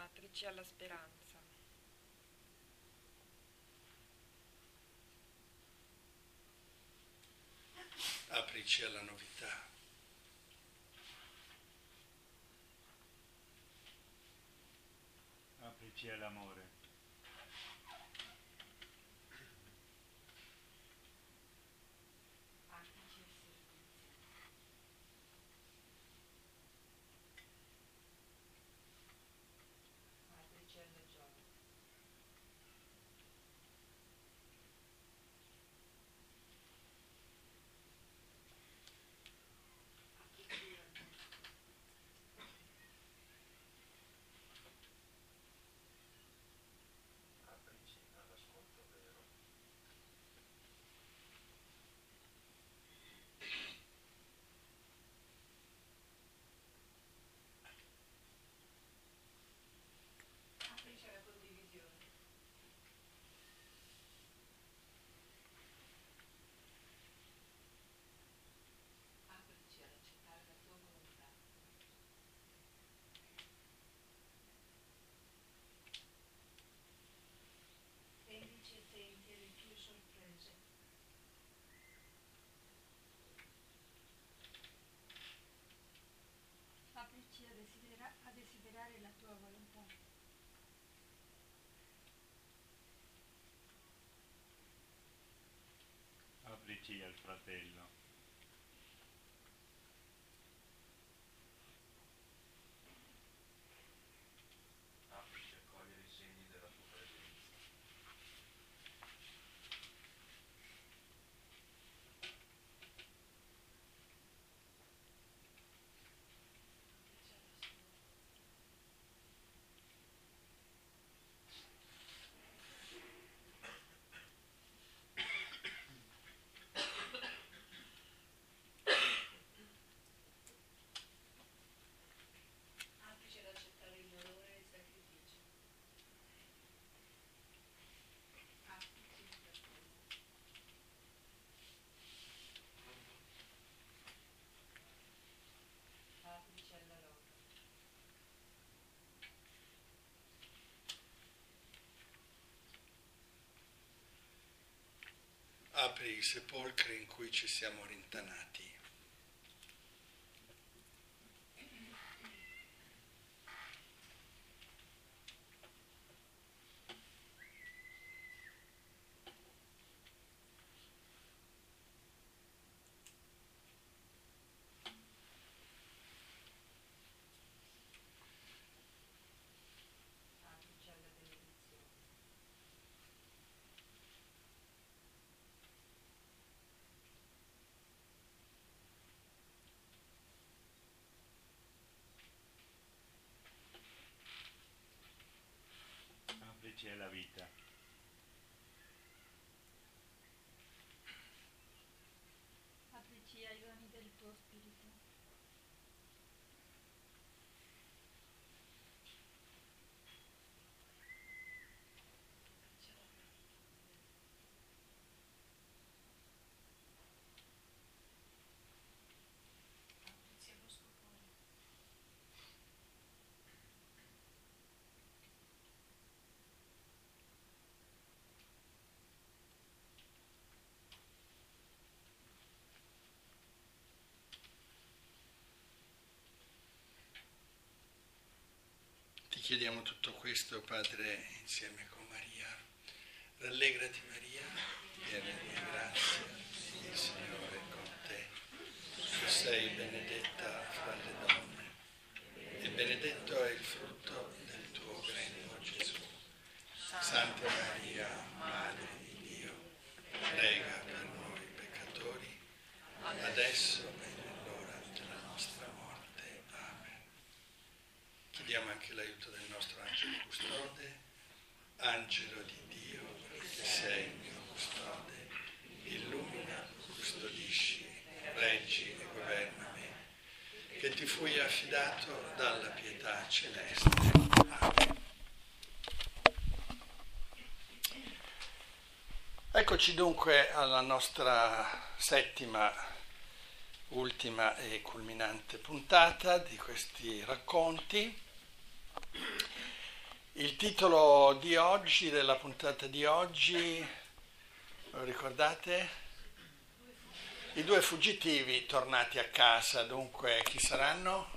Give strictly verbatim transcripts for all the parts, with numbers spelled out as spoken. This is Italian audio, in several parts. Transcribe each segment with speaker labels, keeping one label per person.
Speaker 1: Aprici alla speranza.
Speaker 2: Aprici alla novità.
Speaker 3: Aprici all'amore.
Speaker 1: Aprici al servizio. Aprici alla gioia. Aprici al
Speaker 4: Aprici all'ascolto vero.
Speaker 1: Aprici alla condivisione. Aprici ad accettare la tua volontà. Tendici attenti alle tue sorprese.
Speaker 5: Aprici a, desidera- a desiderare la tua volontà.
Speaker 3: Aprici al fratello.
Speaker 4: Aprici a cogliere i segni della tua presenza.
Speaker 1: Aprici all'ascolto. Aprici ad accettare il dolore e il sacrificio. Aprici all'attesa. Aprici alla lode.
Speaker 2: Apri i sepolcri in cui ci siamo rintanati.
Speaker 1: Aprici alla benedizione.
Speaker 3: Aprici alla vita.
Speaker 5: Aprici ai doni del tuo spirito.
Speaker 1: Aprici alla gratitudine. Aprici allo scopone.
Speaker 2: Ti chiediamo tutto questo, Padre, insieme con Maria. Rallegrati Maria, piena di grazia, il Signore è con te. Tu sei benedetta fra le donne e benedetto è il frutto del tuo grembo, Gesù. Santa Maria, Madre di Dio, prega per noi peccatori, adesso e nell'ora della nostra morte. Amen. Chiediamo anche l'aiuto del nostro angelo custode. Angelo di Dio, che sei il mio custode, illumina, custodisci, reggi e governa me, che ti fui affidato dalla pietà celeste. Amen. Eccoci dunque alla nostra settima, ultima e culminante puntata di questi racconti. Il titolo di oggi, della puntata di oggi, lo ricordate? I due fuggitivi tornati a casa. Dunque, chi saranno?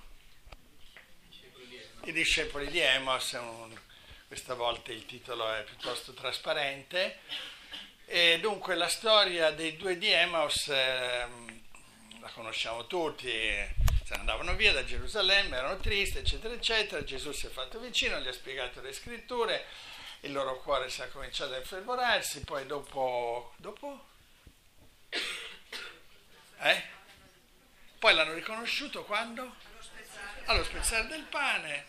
Speaker 2: I discepoli di Emos. Un, questa volta il titolo è piuttosto trasparente. E dunque la storia dei due di Emos eh, la conosciamo tutti. Se andavano via da Gerusalemme, erano tristi, eccetera, eccetera. Gesù si è fatto vicino, gli ha spiegato le scritture, il loro cuore si è cominciato a infervorarsi, poi dopo... dopo? Eh? Poi l'hanno riconosciuto quando? Allo spezzare del pane.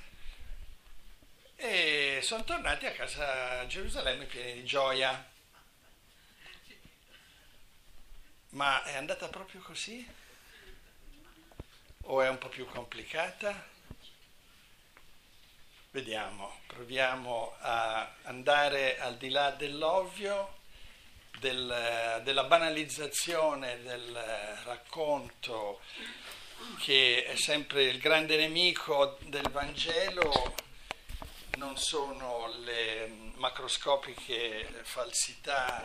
Speaker 2: E sono tornati a casa a Gerusalemme pieni di gioia. Ma è andata proprio così? O è un po' più complicata? Vediamo, proviamo a andare al di là dell'ovvio, del, della banalizzazione del racconto, che è sempre il grande nemico del Vangelo. Non sono le macroscopiche falsità,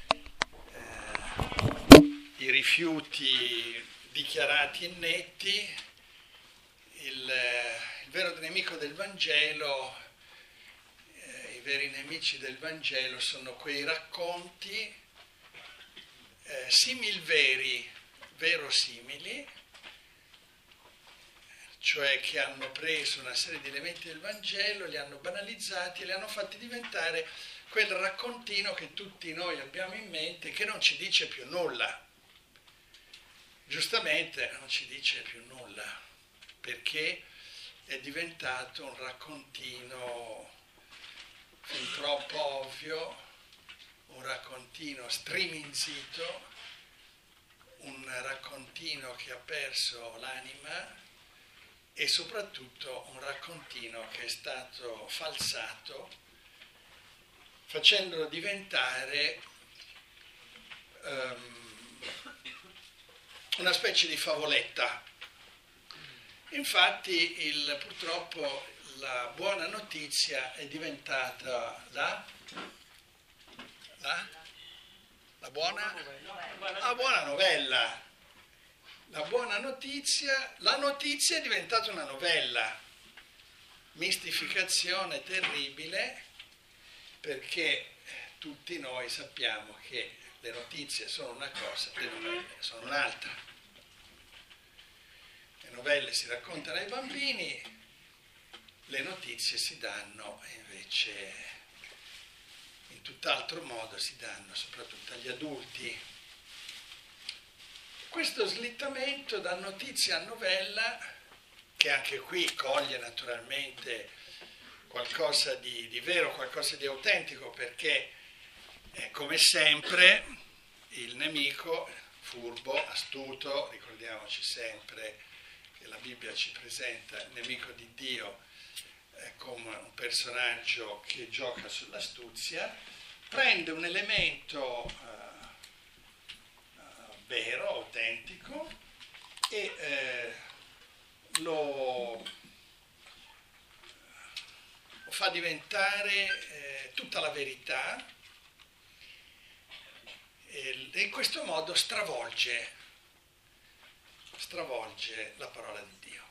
Speaker 2: eh, i rifiuti dichiarati e netti. Il, il vero nemico del Vangelo, eh, i veri nemici del Vangelo sono quei racconti eh, similveri, verosimili, cioè che hanno preso una serie di elementi del Vangelo, li hanno banalizzati e li hanno fatti diventare quel raccontino che tutti noi abbiamo in mente, che non ci dice più nulla. Giustamente non ci dice più nulla, perché è diventato un raccontino fin troppo ovvio, un raccontino striminzito, un raccontino che ha perso l'anima e soprattutto un raccontino che è stato falsato, facendolo diventare um, una specie di favoletta. Infatti il, purtroppo la buona notizia è diventata la, la, la buona, la buona novella. La buona notizia, la notizia è diventata una novella. Mistificazione terribile, perché tutti noi sappiamo che le notizie sono una cosa, le novelle sono un'altra. Le novelle si raccontano ai bambini, le notizie si danno invece in tutt'altro modo, si danno soprattutto agli adulti. Questo slittamento da notizia a novella, che anche qui coglie naturalmente qualcosa di, di vero, qualcosa di autentico, perché Eh, come sempre il nemico, furbo, astuto, ricordiamoci sempre che la Bibbia ci presenta il nemico di Dio eh, come un personaggio che gioca sull'astuzia, prende un elemento eh, eh, vero, autentico e eh, lo, lo fa diventare eh, tutta la verità. E in questo modo stravolge, stravolge la parola di Dio.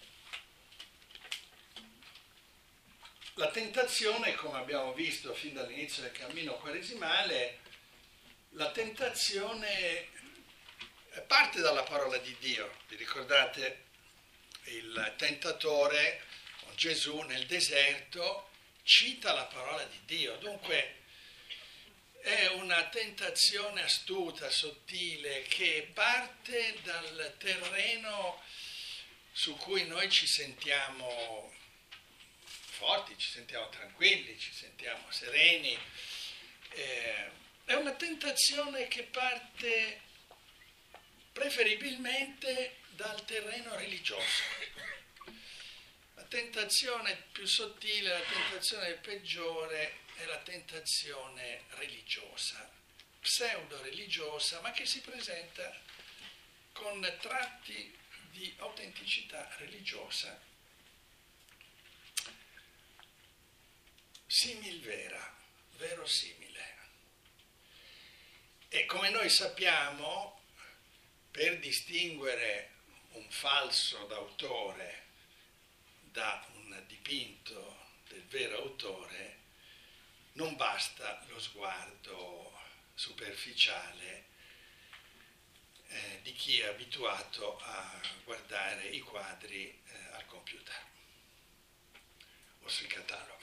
Speaker 2: La tentazione, come abbiamo visto fin dall'inizio del cammino quaresimale, la tentazione parte dalla parola di Dio. Vi ricordate il tentatore, Gesù nel deserto, cita la parola di Dio. Dunque è una tentazione astuta, sottile, che parte dal terreno su cui noi ci sentiamo forti, ci sentiamo tranquilli, ci sentiamo sereni. Eh, è una tentazione che parte preferibilmente dal terreno religioso. La tentazione più sottile, la tentazione peggiore è la tentazione religiosa, pseudo-religiosa, ma che si presenta con tratti di autenticità religiosa. simil vera, verosimile. E come noi sappiamo, per distinguere un falso d'autore da un dipinto del vero autore, non basta lo sguardo superficiale eh, di chi è abituato a guardare i quadri eh, al computer o sui cataloghi.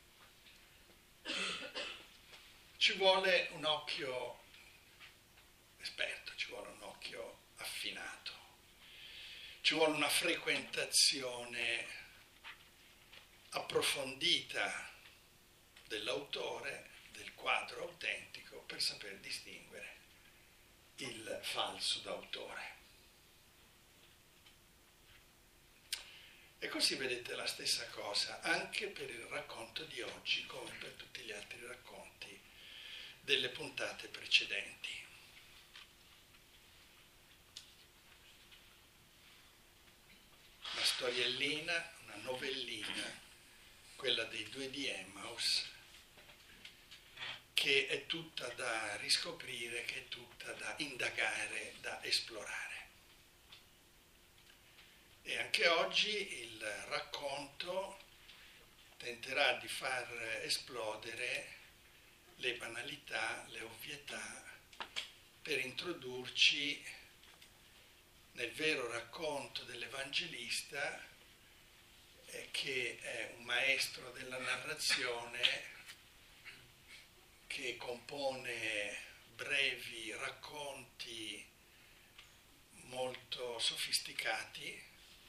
Speaker 2: Ci vuole un occhio esperto, ci vuole un occhio affinato, ci vuole una frequentazione approfondita dell'autore, del quadro autentico, per saper distinguere il falso d'autore. E così vedete la stessa cosa anche per il racconto di oggi, come per tutti gli altri racconti delle puntate precedenti. Una storiellina, una novellina, quella dei due di Emmaus, che è tutta da riscoprire, che è tutta da indagare, da esplorare. E anche oggi il racconto tenterà di far esplodere le banalità, le ovvietà, per introdurci nel vero racconto dell'Evangelista, eh, che è un maestro della narrazione, che compone brevi racconti molto sofisticati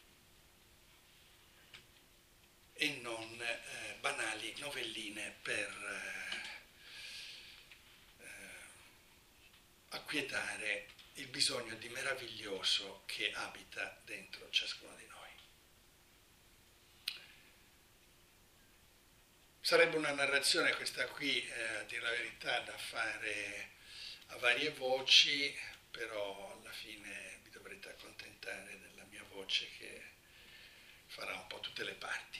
Speaker 2: e non eh, banali novelline per eh, acquietare il bisogno di meraviglioso che abita dentro ciascuno di noi. Sarebbe una narrazione questa qui, eh, a dire la verità, da fare a varie voci, però alla fine vi dovrete accontentare della mia voce che farà un po' tutte le parti.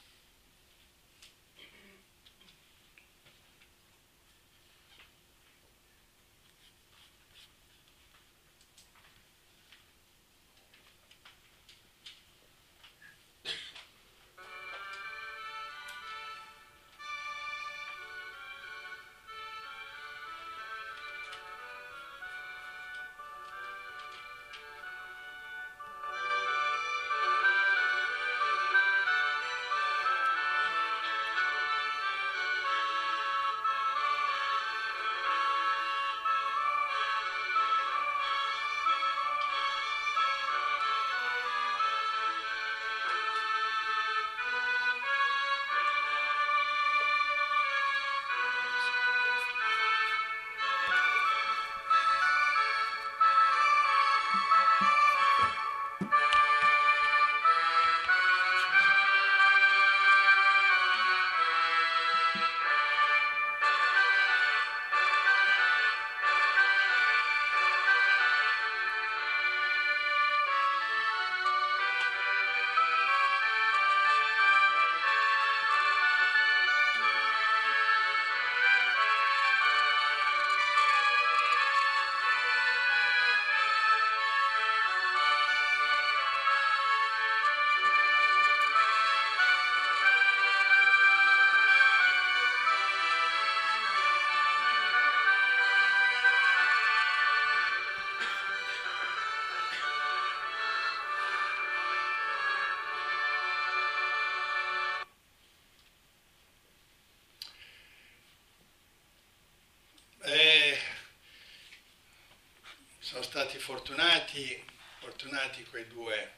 Speaker 2: Sono stati fortunati, fortunati quei due,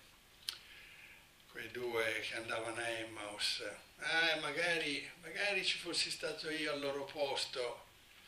Speaker 2: quei due che andavano a Emmaus. Ah, magari, magari ci fossi stato io al loro posto.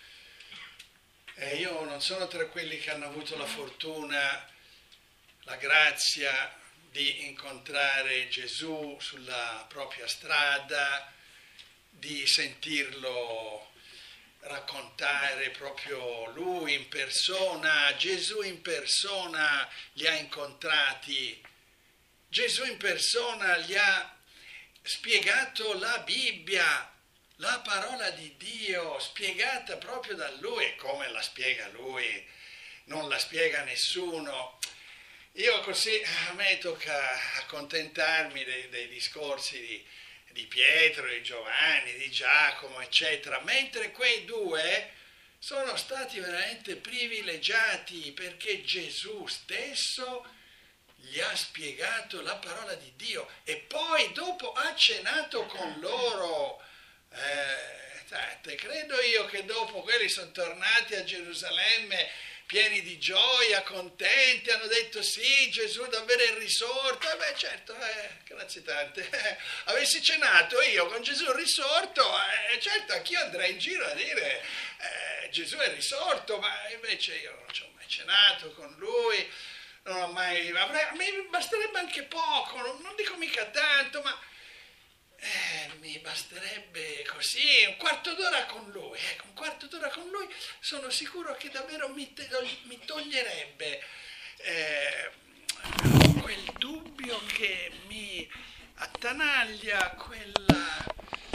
Speaker 2: E io non sono tra quelli che hanno avuto la fortuna, la grazia di incontrare Gesù sulla propria strada, di sentirlo raccontare proprio lui in persona. Gesù in persona li ha incontrati, Gesù in persona gli ha spiegato la Bibbia la parola di Dio spiegata proprio da Lui, e come la spiega Lui, non la spiega nessuno. Io così, a me tocca accontentarmi dei, dei discorsi di, di Pietro, di Giovanni, di Giacomo, eccetera, mentre quei due sono stati veramente privilegiati perché Gesù stesso gli ha spiegato la parola di Dio e poi dopo ha cenato con loro. Eh, credo io che dopo quelli sono tornati a Gerusalemme pieni di gioia, contenti, hanno detto sì, Gesù davvero è risorto. E beh certo, eh, grazie tante, eh, avessi cenato io con Gesù risorto, eh, certo anch'io andrei in giro a dire eh, Gesù è risorto, ma invece io non ci ho mai cenato con lui, non ho mai, avrei, a me basterebbe anche poco, non, non dico mica tanto, ma Eh, mi basterebbe così, un quarto d'ora con lui, ecco, un quarto d'ora con lui, sono sicuro che davvero mi, te, mi toglierebbe eh, quel dubbio che mi attanaglia, quella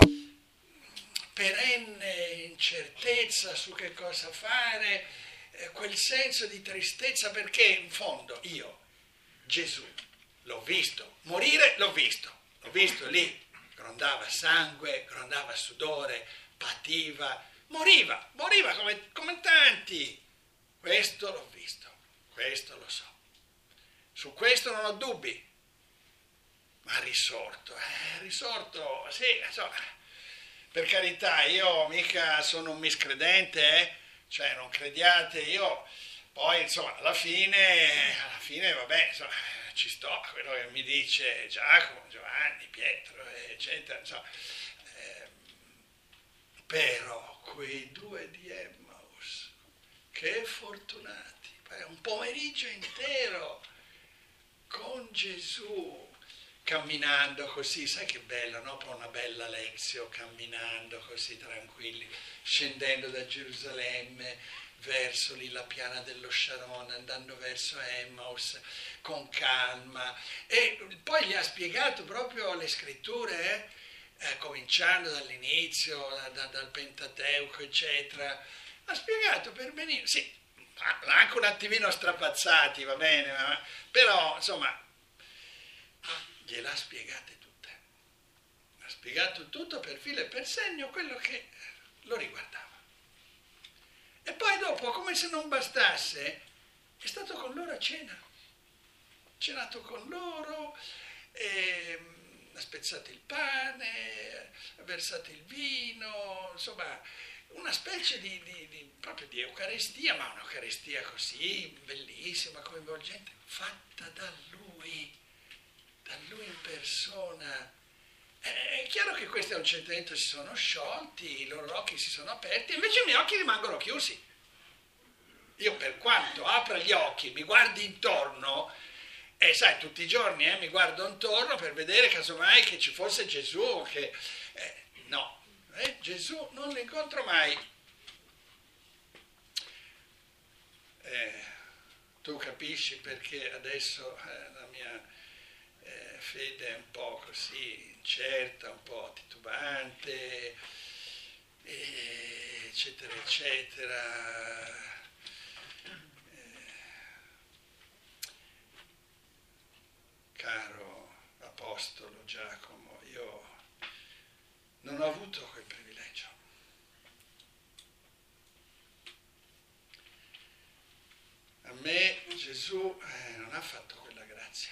Speaker 2: perenne incertezza su che cosa fare, eh, quel senso di tristezza, perché in fondo io, Gesù, l'ho visto, morire l'ho visto, l'ho visto lì. Grondava sangue, grondava sudore, pativa, moriva, moriva come, come tanti. Questo l'ho visto, questo lo so. Su questo non ho dubbi. Ma risorto, eh, risorto, sì, insomma, per carità, io mica sono un miscredente, eh? Cioè non crediate, io poi insomma alla fine, alla fine vabbè, insomma, ci sto a quello che mi dice Giacomo, Giovanni, Pietro, eccetera, insomma, eh, però quei due di Emmaus, che fortunati, un pomeriggio intero con Gesù, camminando così, sai che bello, no? Poi una bella lezione, camminando così tranquilli, scendendo da Gerusalemme, verso lì la piana dello Sharon, andando verso Emmaus con calma, e poi gli ha spiegato proprio le scritture, eh? Eh, cominciando dall'inizio, da, dal Pentateuco, eccetera, ha spiegato per benissimo, sì, anche un attimino strapazzati, va bene, ma, però insomma gliel'ha spiegate tutte, ha spiegato tutto per filo e per segno quello che lo riguardava. E poi dopo, come se non bastasse, è stato con loro a cena. Ha cenato con loro, e, ha spezzato il pane, ha versato il vino, insomma, una specie di, di, di, proprio di Eucaristia, ma un'Eucaristia così bellissima, coinvolgente, fatta da lui, da lui in persona. È chiaro che questi a un certo punto si sono sciolti, i loro occhi si sono aperti, invece i miei occhi rimangono chiusi. Io per quanto apra gli occhi, mi guardi intorno, e sai, tutti i giorni eh, mi guardo intorno per vedere casomai che ci fosse Gesù, che eh, no, eh, Gesù non lo incontro mai. Eh, tu capisci perché adesso eh, la mia eh, fede è un po' così incerta, un po' titubante, eccetera, eccetera. Caro Apostolo Giacomo, io non ho avuto quel privilegio. A me Gesù eh, non ha fatto quella grazia.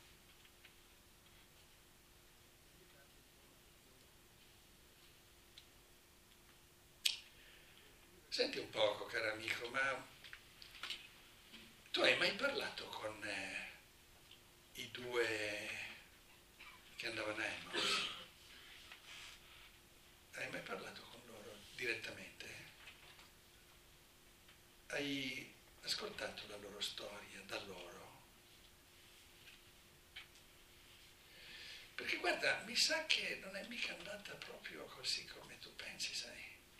Speaker 2: Senti un poco, caro amico, ma tu hai mai parlato con eh, i due che andavano a Emmaus? Hai mai parlato con loro direttamente? Hai ascoltato la loro storia da loro? Perché guarda, mi sa che non è mica andata proprio così come tu pensi, sai?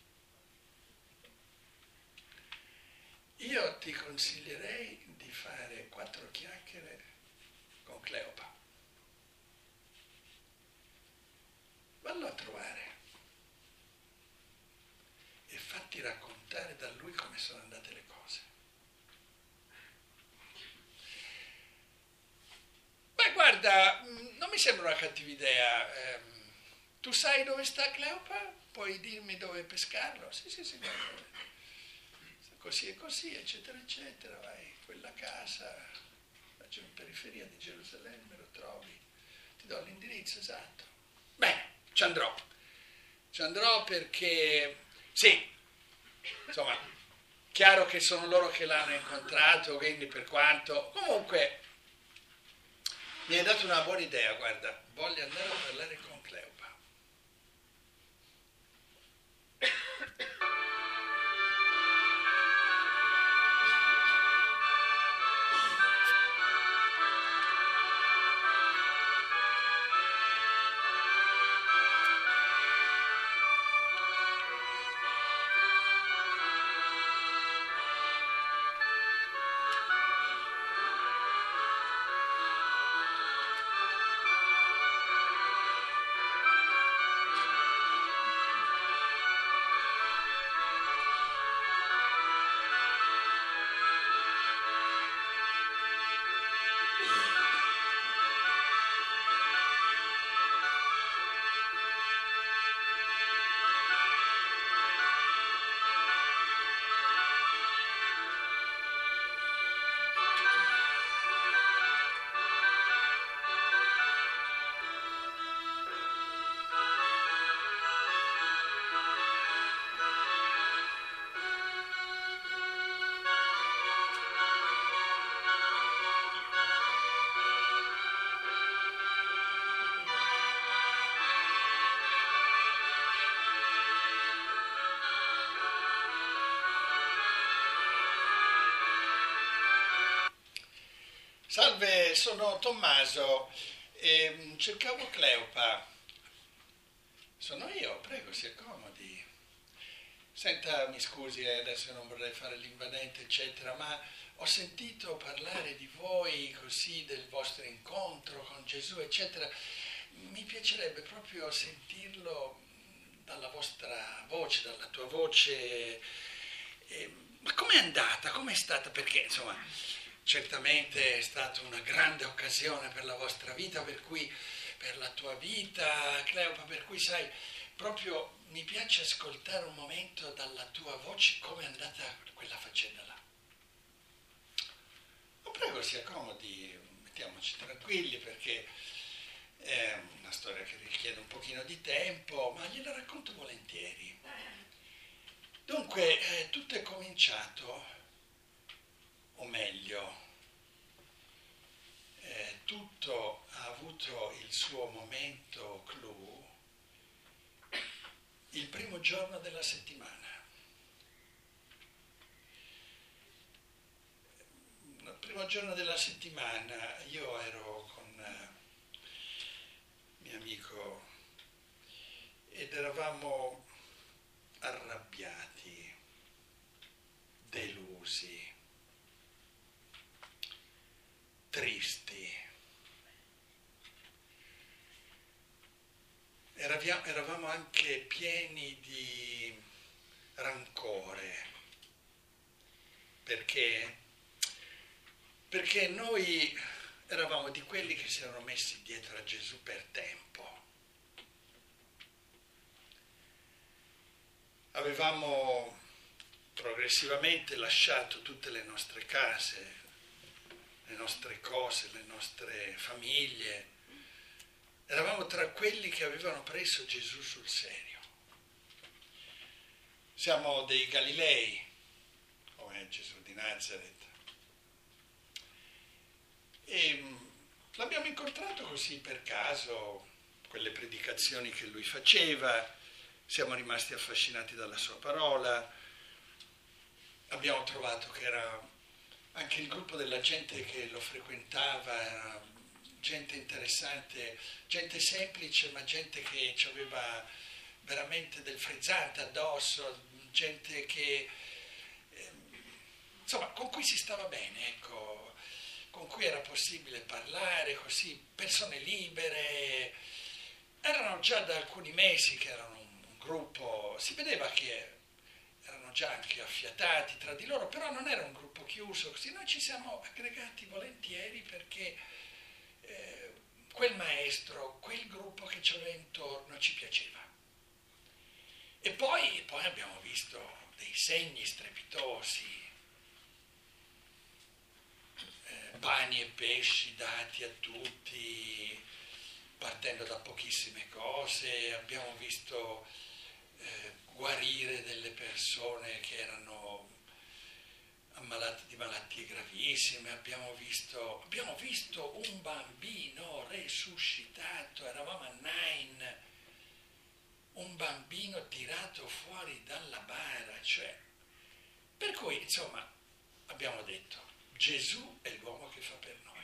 Speaker 2: Io ti consiglierei di fare quattro chiacchiere con Cleopa. Vallo a trovare. farti raccontare da lui come sono andate le cose. Beh, guarda, non mi sembra una cattiva idea. Eh, tu sai dove sta Cleopa? Puoi dirmi dove pescarlo? Sì, sì, sì, guarda. Così e così, eccetera, eccetera, vai, quella casa, giù in periferia di Gerusalemme, lo trovi, ti do l'indirizzo esatto. Bene, ci andrò, ci andrò perché, sì, insomma, chiaro che sono loro che l'hanno incontrato, quindi per quanto, comunque, mi hai dato una buona idea, guarda, voglio andare a parlare con Cleopa. Salve, sono Tommaso, e cercavo Cleopa. Sono io, prego, si accomodi. Senta, mi scusi, eh, adesso non vorrei fare l'invadente, eccetera, ma ho sentito parlare di voi così, del vostro incontro con Gesù, eccetera. Mi piacerebbe proprio sentirlo dalla vostra voce, dalla tua voce. Eh, ma com'è andata? Com'è stata? Perché, insomma, certamente è stata una grande occasione per la vostra vita, per cui, per la tua vita, Cleopa, per cui, sai, proprio mi piace ascoltare un momento dalla tua voce come è andata quella faccenda là. Ma prego, si accomodi, mettiamoci tranquilli perché è una storia che richiede un pochino di tempo, ma gliela racconto volentieri. Dunque, eh, tutto è cominciato, o meglio, eh, tutto ha avuto il suo momento clou il primo giorno della settimana. Il primo giorno della settimana io ero con eh, mio amico ed eravamo arrabbiati, delusi, tristi. Eravamo anche pieni di rancore. Perché? Perché noi eravamo di quelli che si erano messi dietro a Gesù per tempo. Avevamo progressivamente lasciato tutte le nostre case, le nostre cose, le nostre famiglie. Eravamo tra quelli che avevano preso Gesù sul serio. Siamo dei Galilei, come Gesù di Nazareth. E l'abbiamo incontrato così per caso, quelle predicazioni che lui faceva, siamo rimasti affascinati dalla sua parola, abbiamo trovato che era anche il gruppo della gente che lo frequentava, era gente interessante, gente semplice, ma gente che aveva veramente del frizzante addosso, gente che, eh, insomma, con cui si stava bene, ecco, con cui era possibile parlare, così, persone libere. Erano già da alcuni mesi che erano un, un gruppo, si vedeva che erano già anche affiatati tra di loro, però non era un gruppo chiuso, così noi ci siamo aggregati volentieri perché eh, quel maestro, quel gruppo che ci aveva intorno ci piaceva. E poi, poi abbiamo visto dei segni strepitosi, eh, pani e pesci dati a tutti, partendo da pochissime cose, abbiamo visto eh, guarire delle persone che erano ammalate di malattie gravissime, abbiamo visto, abbiamo visto un bambino resuscitato, eravamo a Nain, un bambino tirato fuori dalla bara, cioè, per cui insomma abbiamo detto Gesù è l'uomo che fa per noi.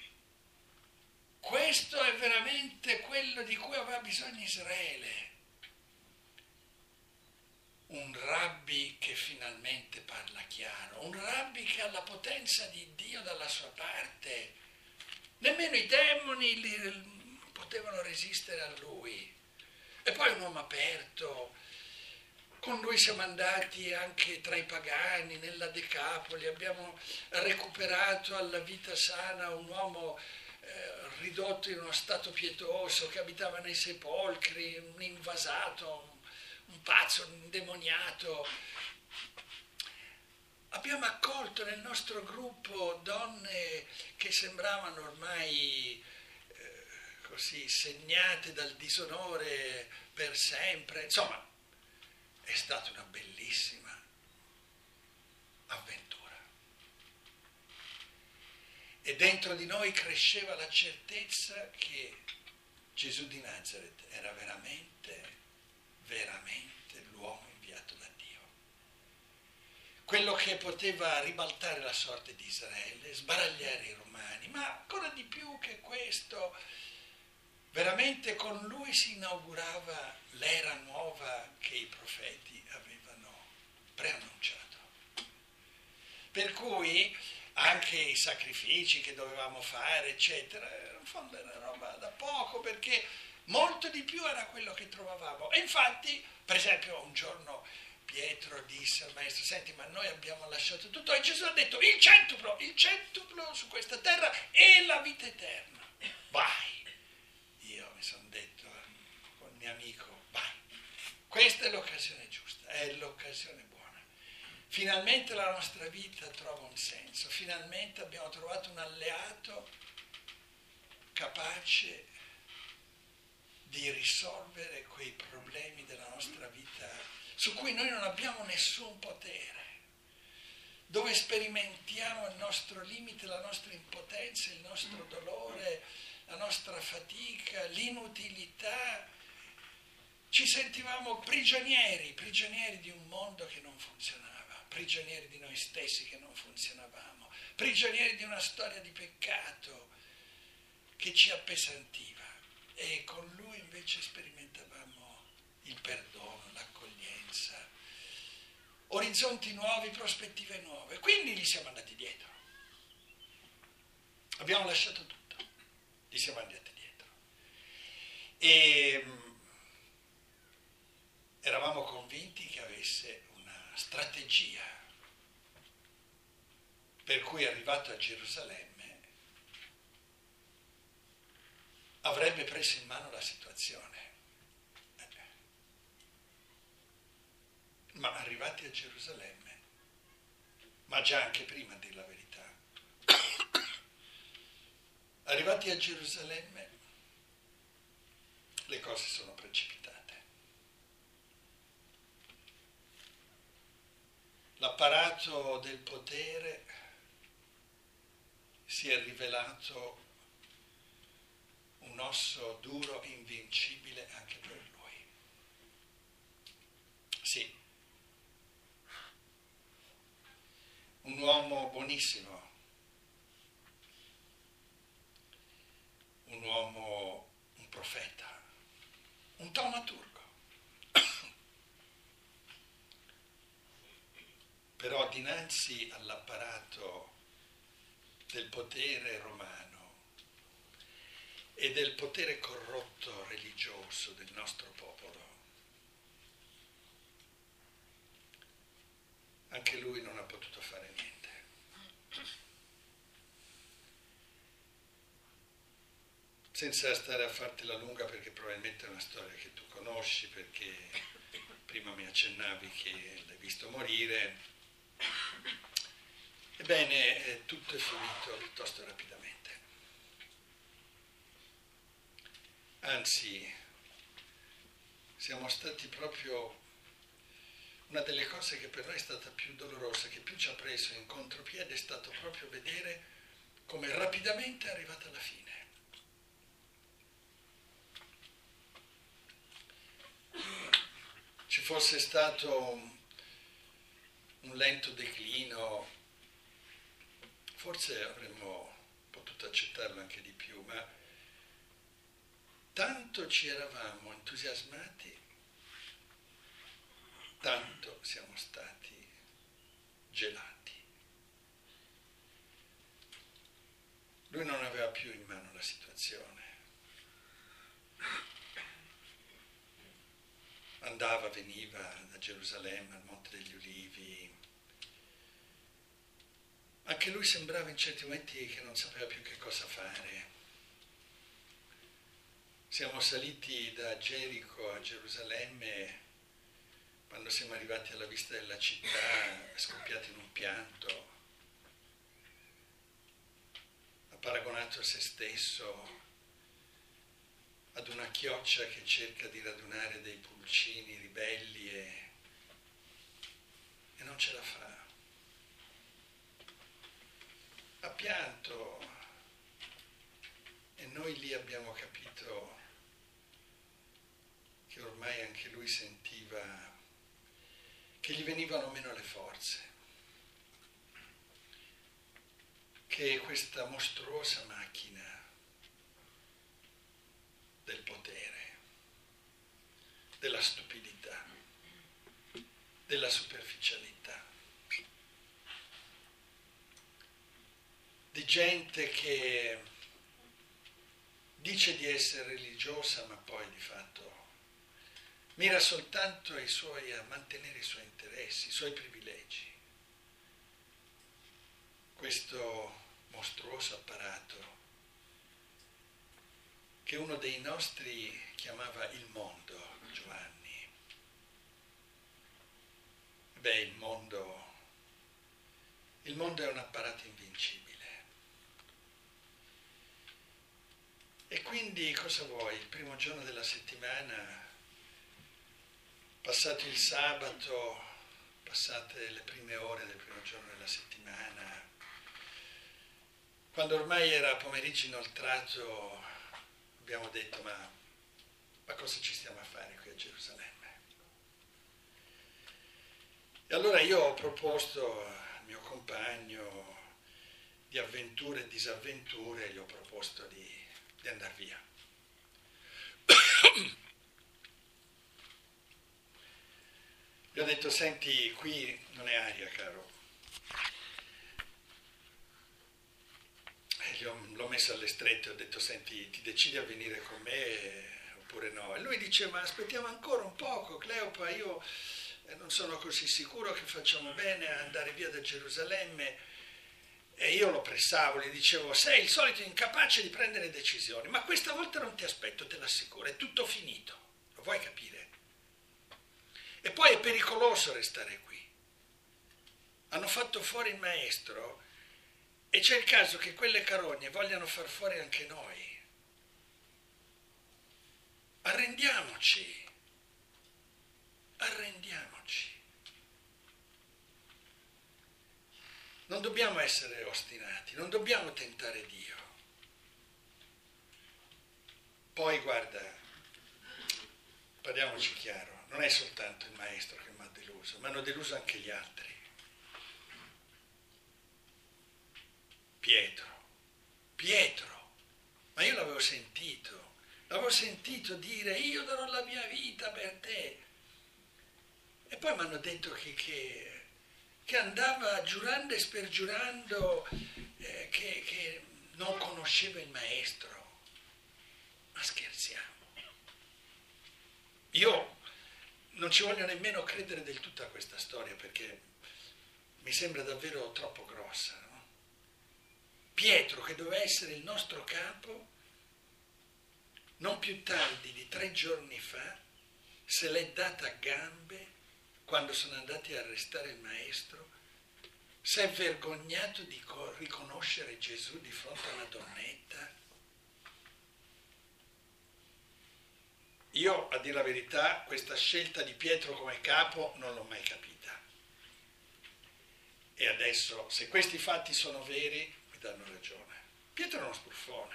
Speaker 2: Questo è veramente quello di cui aveva bisogno Israele. Un rabbi che finalmente parla chiaro, un rabbi che ha la potenza di Dio dalla sua parte. Nemmeno i demoni li, potevano resistere a lui. E poi un uomo aperto. Con lui siamo andati anche tra i pagani, nella Decapoli, abbiamo recuperato alla vita sana un uomo eh, ridotto in uno stato pietoso che abitava nei sepolcri, un invasato, un pazzo, un indemoniato. Abbiamo accolto nel nostro gruppo donne che sembravano ormai eh, così segnate dal disonore per sempre. Insomma, è stata una bellissima avventura. E dentro di noi cresceva la certezza che Gesù di Nazaret era veramente veramente l'uomo inviato da Dio. Quello che poteva ribaltare la sorte di Israele, sbaragliare i romani, ma ancora di più che questo, veramente con lui si inaugurava l'era nuova che i profeti avevano preannunciato. Per cui anche i sacrifici che dovevamo fare, eccetera, in fondo era roba da poco, perché molto di più era quello che trovavamo. E infatti, per esempio, un giorno Pietro disse al maestro: senti, ma noi abbiamo lasciato tutto, e Gesù ha detto: il centuplo, il centuplo su questa terra e la vita eterna. Vai! Io mi sono detto con il mio amico: vai! Questa è l'occasione giusta, è l'occasione buona. Finalmente la nostra vita trova un senso, finalmente abbiamo trovato un alleato capace di risolvere quei problemi della nostra vita su cui noi non abbiamo nessun potere, dove sperimentiamo il nostro limite, la nostra impotenza, il nostro dolore, la nostra fatica, l'inutilità. Ci sentivamo prigionieri, prigionieri di un mondo che non funzionava, prigionieri di noi stessi che non funzionavamo, prigionieri di una storia di peccato che ci appesantiva. E con lui invece sperimentavamo il perdono, l'accoglienza, orizzonti nuovi, prospettive nuove. Quindi gli siamo andati dietro. Abbiamo lasciato tutto, gli siamo andati dietro. E eravamo convinti che avesse una strategia per cui, arrivato a Gerusalemme, avrebbe preso in mano la situazione. Ma arrivati a Gerusalemme, ma già anche prima, a dir la verità, arrivati a Gerusalemme, le cose sono precipitate. L'apparato del potere si è rivelato un osso duro e invincibile anche per lui. Sì, un uomo buonissimo, un uomo, un profeta, un taumaturgo. Però dinanzi all'apparato del potere romano e del potere corrotto religioso del nostro popolo, anche lui non ha potuto fare niente. Senza stare a fartela lunga, perché probabilmente è una storia che tu conosci, perché prima mi accennavi che l'hai visto morire. Ebbene, tutto è finito piuttosto rapidamente. Anzi, siamo stati proprio... Una delle cose che per noi è stata più dolorosa, che più ci ha preso in contropiede, è stato proprio vedere come rapidamente è arrivata alla fine. Ci fosse stato un, un lento declino, forse avremmo potuto accettarlo anche di più, ma tanto ci eravamo entusiasmati, tanto siamo stati gelati. Lui non aveva più in mano la situazione. Andava, veniva da Gerusalemme al Monte degli Ulivi. Anche lui sembrava in certi momenti che non sapeva più che cosa fare. Siamo saliti da Gerico a Gerusalemme, quando siamo arrivati alla vista della città, è scoppiato in un pianto, ha paragonato se stesso ad una chioccia che cerca di radunare dei pulcini ribelli e, e non ce la fa. Ha pianto e noi lì abbiamo capito che ormai anche lui sentiva che gli venivano meno le forze, che questa mostruosa macchina del potere, della stupidità, della superficialità, di gente che dice di essere religiosa ma poi di fatto mira soltanto ai suoi, a mantenere i suoi interessi, i suoi privilegi. Questo mostruoso apparato che uno dei nostri chiamava il mondo, Giovanni. Beh, il mondo, il mondo è un apparato invincibile. E quindi cosa vuoi? Il primo giorno della settimana, passato il sabato, passate le prime ore del primo giorno della settimana, quando ormai era pomeriggio inoltrato, abbiamo detto, ma, ma cosa ci stiamo a fare qui a Gerusalemme? E allora io ho proposto al mio compagno di avventure e disavventure, gli ho proposto di, di andare via. Gli ho detto, senti, qui non è aria, caro. E gli ho, l'ho messo alle strette, ho detto, senti, ti decidi a venire con me oppure no? E lui dice, ma aspettiamo ancora un poco, Cleopa, io non sono così sicuro che facciamo bene a andare via da Gerusalemme. E io lo pressavo, gli dicevo, sei il solito incapace di prendere decisioni, ma questa volta non ti aspetto, te l'assicuro, è tutto finito, lo vuoi capire? E poi è pericoloso restare qui. Hanno fatto fuori il maestro e c'è il caso che quelle carogne vogliano far fuori anche noi. Arrendiamoci, arrendiamoci. Non dobbiamo essere ostinati, non dobbiamo tentare Dio. Poi guarda, parliamoci chiaro, non è soltanto il maestro che mi ha deluso, ma hanno deluso anche gli altri. Pietro, Pietro, ma io l'avevo sentito, l'avevo sentito dire io darò la mia vita per te. E poi mi hanno detto che, che, che andava giurando e spergiurando eh, che, che non conosceva il maestro. Ma scherziamo. Io non ci voglio nemmeno credere del tutto a questa storia, perché mi sembra davvero troppo grossa, no? Pietro, che doveva essere il nostro capo, non più tardi di tre giorni fa, se l'è data a gambe quando sono andati a arrestare il maestro, si è vergognato di co- riconoscere Gesù di fronte a una donnetta. Io, a dire la verità, questa scelta di Pietro come capo non l'ho mai capita. E adesso, se questi fatti sono veri, mi danno ragione. Pietro è uno sbruffone.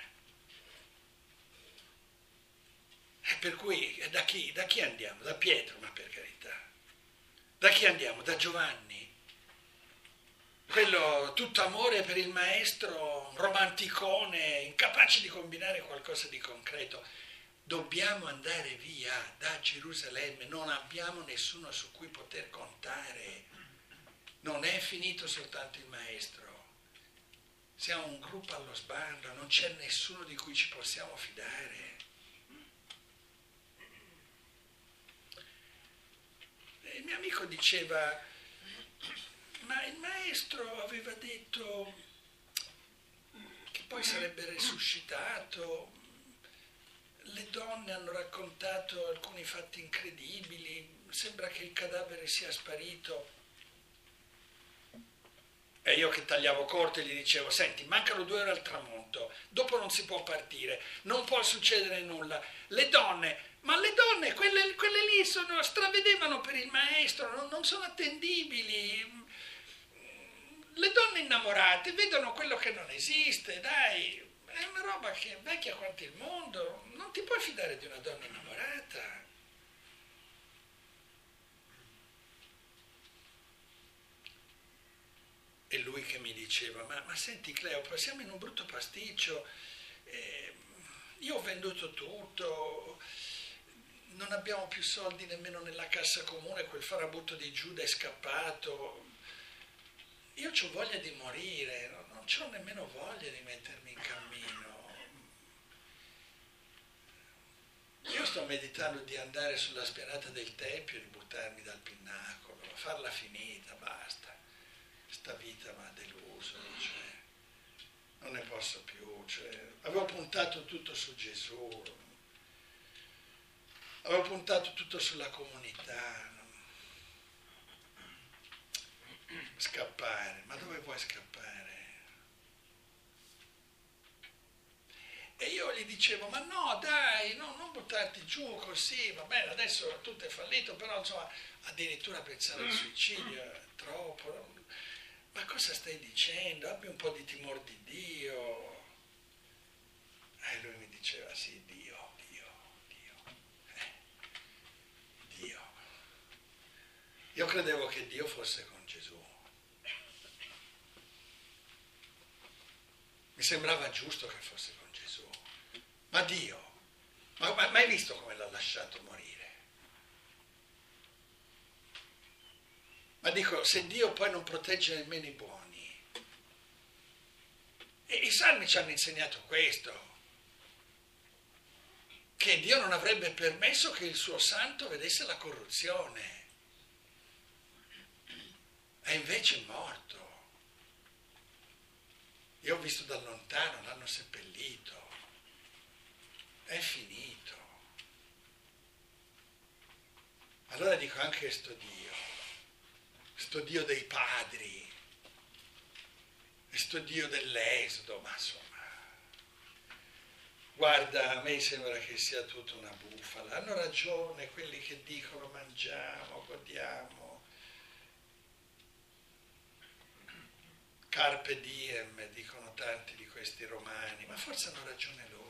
Speaker 2: E per cui, da chi, da chi andiamo? Da Pietro, ma per carità. Da chi andiamo? Da Giovanni. Quello tutto amore per il maestro, romanticone, incapace di combinare qualcosa di concreto. Dobbiamo andare via da Gerusalemme, non abbiamo nessuno su cui poter contare. Non è finito soltanto il maestro. Siamo un gruppo allo sbando, non c'è nessuno di cui ci possiamo fidare. Il mio amico diceva, ma il maestro aveva detto che poi sarebbe risuscitato, le donne hanno raccontato alcuni fatti incredibili, sembra che il cadavere sia sparito. E io che tagliavo corto gli dicevo, senti, mancano due ore al tramonto, dopo non si può partire, non può succedere nulla. Le donne, ma le donne, quelle, quelle lì sono, stravedevano per il maestro, non, non sono attendibili. Le donne innamorate vedono quello che non esiste, dai, è una roba che è vecchia quanto il mondo, non ti puoi fidare di una donna innamorata. E lui che mi diceva, ma, ma senti Cleopa, siamo in un brutto pasticcio, eh, io ho venduto tutto, non abbiamo più soldi nemmeno nella cassa comune, quel farabutto di Giuda è scappato, io ho voglia di morire, non, non ho nemmeno voglia di mettermi in cammino. Io sto meditando di andare sulla spianata del Tempio e di buttarmi dal pinnacolo, farla finita, basta. Sta vita mi ha deluso, cioè, non ne posso più, cioè, avevo puntato tutto su Gesù, avevo puntato tutto sulla comunità, no? Scappare, ma dove vuoi scappare? E io gli dicevo, ma no dai, no, non buttarti giù così, va bene, adesso tutto è fallito, però insomma, addirittura pensare al suicidio è troppo, no? Ma cosa stai dicendo? Abbi un po' di timore di Dio. E lui mi diceva, sì, Dio, Dio, Dio, eh, Dio. Io credevo che Dio fosse con Gesù. Mi sembrava giusto che fosse con Gesù. Ma Dio, ma, ma, ma hai visto come l'ha lasciato morire? Ma dico, se Dio poi non protegge nemmeno i buoni, e i salmi ci hanno insegnato questo, che Dio non avrebbe permesso che il suo santo vedesse la corruzione, e invece è morto. Io ho visto da lontano, l'hanno seppellito, è finito. Allora dico, anche sto Dio, sto Dio dei padri, e sto Dio dell'Esodo, ma insomma, guarda, a me sembra che sia tutta una bufala. Hanno ragione quelli che dicono mangiamo, godiamo, carpe diem, dicono tanti di questi romani, ma forse hanno ragione loro.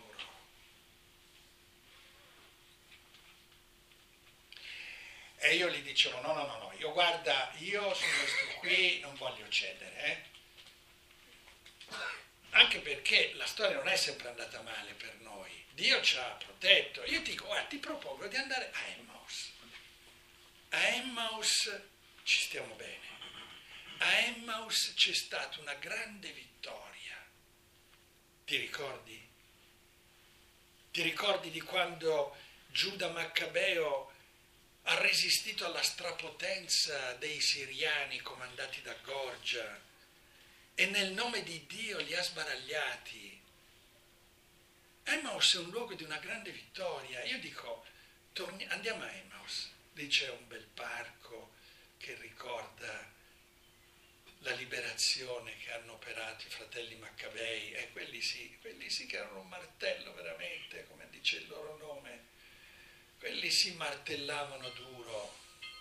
Speaker 2: E io gli dicevo, no, no, no, no, io guarda, io su questo qui non voglio cedere, eh? Anche perché la storia non è sempre andata male per noi, Dio ci ha protetto. Io ti dico, guarda, ti propongo di andare a Emmaus. A Emmaus ci stiamo bene, a Emmaus c'è stata una grande vittoria, ti ricordi? Ti ricordi di quando Giuda Maccabeo ha resistito alla strapotenza dei siriani comandati da Gorgia e nel nome di Dio li ha sbaragliati. Emmaus è un luogo di una grande vittoria. Io dico, torni, andiamo a Emmaus, lì c'è un bel parco che ricorda la liberazione che hanno operato i fratelli Maccabei, e quelli sì, quelli sì che erano un martello veramente, come dice il loro nome, quelli si martellavano duro.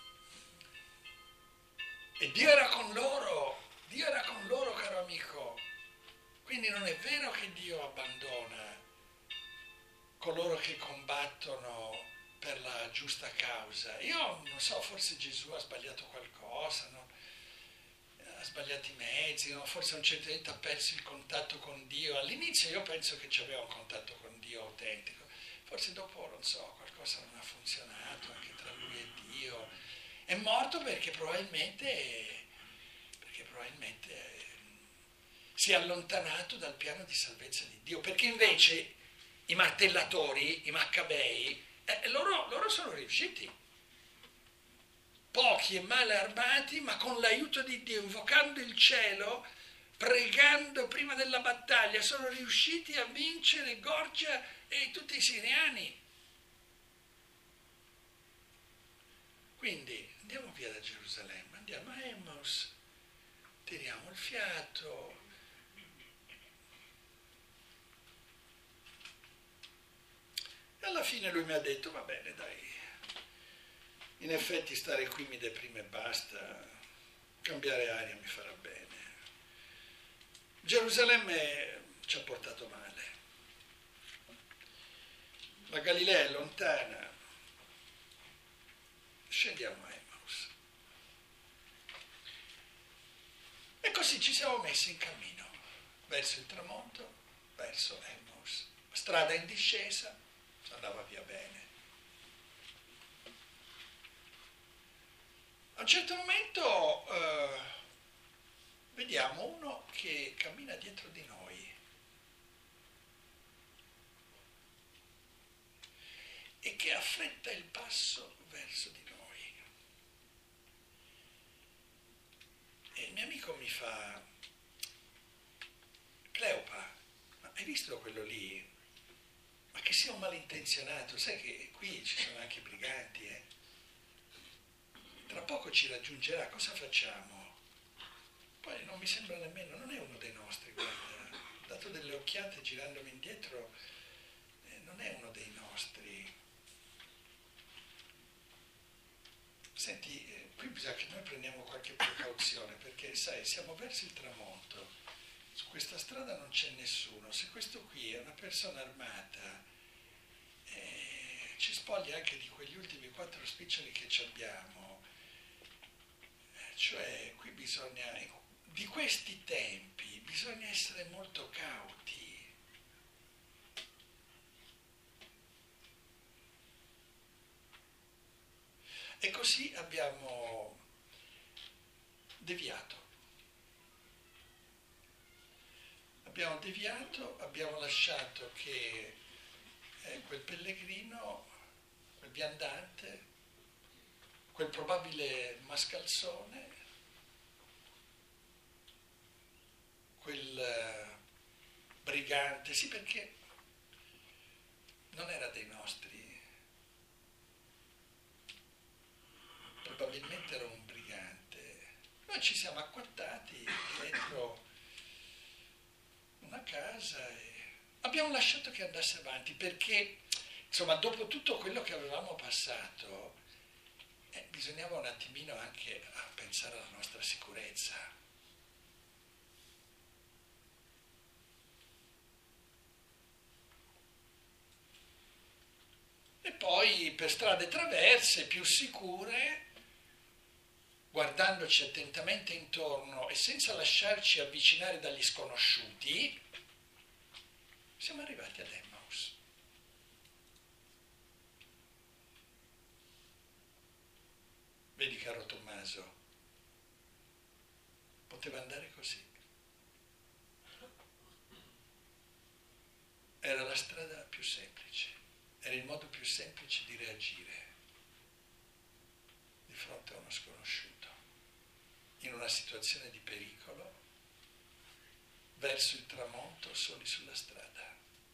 Speaker 2: E Dio era con loro, Dio era con loro, caro amico. Quindi non è vero che Dio abbandona coloro che combattono per la giusta causa. Io non so, forse Gesù ha sbagliato qualcosa, no? Ha sbagliato i mezzi, no? Forse a un certo punto ha perso il contatto con Dio. All'inizio io penso che c'aveva un contatto con Dio autentico, forse dopo, non so, qualcosa non ha funzionato anche tra lui e Dio. È morto perché probabilmente, perché probabilmente eh, si è allontanato dal piano di salvezza di Dio, perché invece i martellatori, i Maccabei, eh, loro, loro sono riusciti. Pochi e male armati, ma con l'aiuto di Dio, invocando il cielo, pregando prima della battaglia, sono riusciti a vincere Gorgia e tutti i siriani. Quindi andiamo via da Gerusalemme, andiamo a Emmaus, tiriamo il fiato. E alla fine lui mi ha detto, va bene, dai, in effetti stare qui mi deprime e basta, cambiare aria mi farà bene. Gerusalemme ci ha portato male, la Galilea è lontana, scendiamo a Emmaus. E così ci siamo messi in cammino, verso il tramonto, verso Emmaus. Strada in discesa, andava via bene. A un certo momento eh, vediamo uno che cammina dietro di noi e che affretta il passo verso di noi. E il mio amico mi fa, Cleopa, ma hai visto quello lì? Ma che sia un malintenzionato, sai che qui ci sono anche i briganti, eh? Tra poco ci raggiungerà, cosa facciamo? Poi non mi sembra nemmeno, non è uno dei nostri, guarda, ho dato delle occhiate girandomi indietro, eh, non è uno dei nostri. Senti, eh, qui bisogna che noi prendiamo qualche precauzione, perché sai, siamo verso il tramonto, su questa strada non c'è nessuno, se questo qui è una persona armata, eh, ci spoglia anche di quegli ultimi quattro spiccioli che ci abbiamo. Cioè, qui bisogna, di questi tempi, bisogna essere molto cauti. E così abbiamo deviato. Abbiamo deviato, abbiamo lasciato che eh, quel pellegrino, quel viandante, quel probabile mascalzone, quel uh, brigante, sì, perché non era dei nostri, probabilmente era un brigante. Noi ci siamo acquattati dietro una casa e abbiamo lasciato che andasse avanti, perché, insomma, dopo tutto quello che avevamo passato, Eh, bisognava un attimino anche a pensare alla nostra sicurezza. E poi per strade traverse, più sicure, guardandoci attentamente intorno e senza lasciarci avvicinare dagli sconosciuti, siamo arrivati ad Emmaus. Vedi, caro Tommaso, poteva andare così. Era la strada più semplice, era il modo più semplice di reagire. di fronte a uno sconosciuto, in una situazione di pericolo, verso il tramonto, soli sulla strada.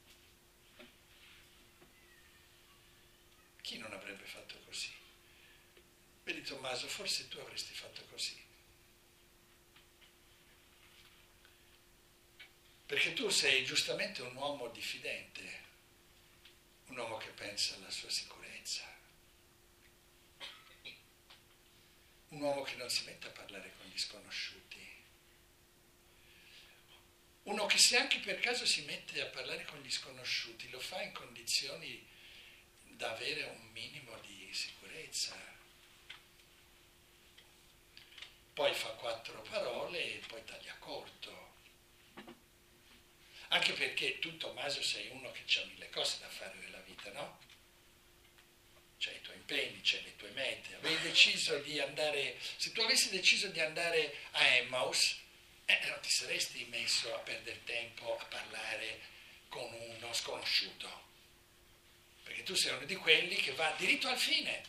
Speaker 2: Chi non avrebbe fatto così? Vedi Tommaso, forse tu avresti fatto così. Perché tu sei giustamente un uomo diffidente, un uomo che pensa alla sua sicurezza, un uomo che non si mette a parlare con gli sconosciuti, uno che se anche per caso si mette a parlare con gli sconosciuti lo fa in condizioni da avere un minimo di sicurezza. Poi fa quattro parole e poi taglia corto. Anche perché tu, Tommaso, sei uno che ha mille cose da fare nella vita, no? C'hai i tuoi impegni, c'hai le tue mete. Avevi deciso di andare, se tu avessi deciso di andare a Emmaus, eh, non ti saresti messo a perdere tempo a parlare con uno sconosciuto. Perché tu sei uno di quelli che va diritto al fine.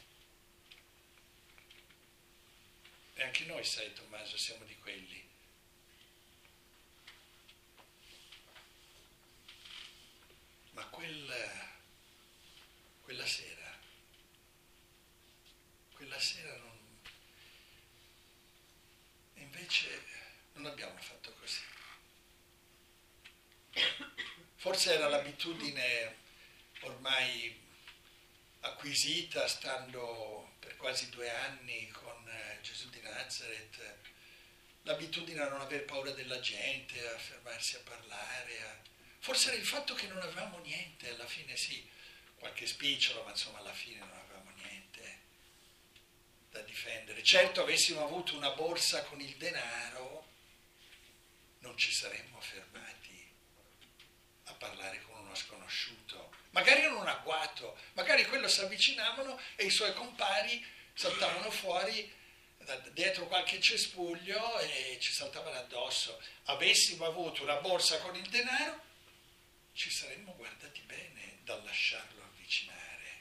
Speaker 2: E anche noi, sai, Tommaso, siamo di quelli. Ma quel, quella sera, quella sera non, invece non abbiamo fatto così. Forse era l'abitudine ormai acquisita, stando per quasi due anni con Gesù di Nazareth, l'abitudine a non aver paura della gente, a fermarsi a parlare, a... forse era il fatto che non avevamo niente, alla fine sì, qualche spicciolo, ma insomma alla fine non avevamo niente da difendere. Certo, avessimo avuto una borsa con il denaro, non ci saremmo fermati a parlare con uno sconosciuto, magari in un agguato, magari quello si avvicinavano e i suoi compari saltavano fuori dietro qualche cespuglio e ci saltavano addosso. Avessimo avuto una borsa con il denaro, ci saremmo guardati bene dal lasciarlo avvicinare.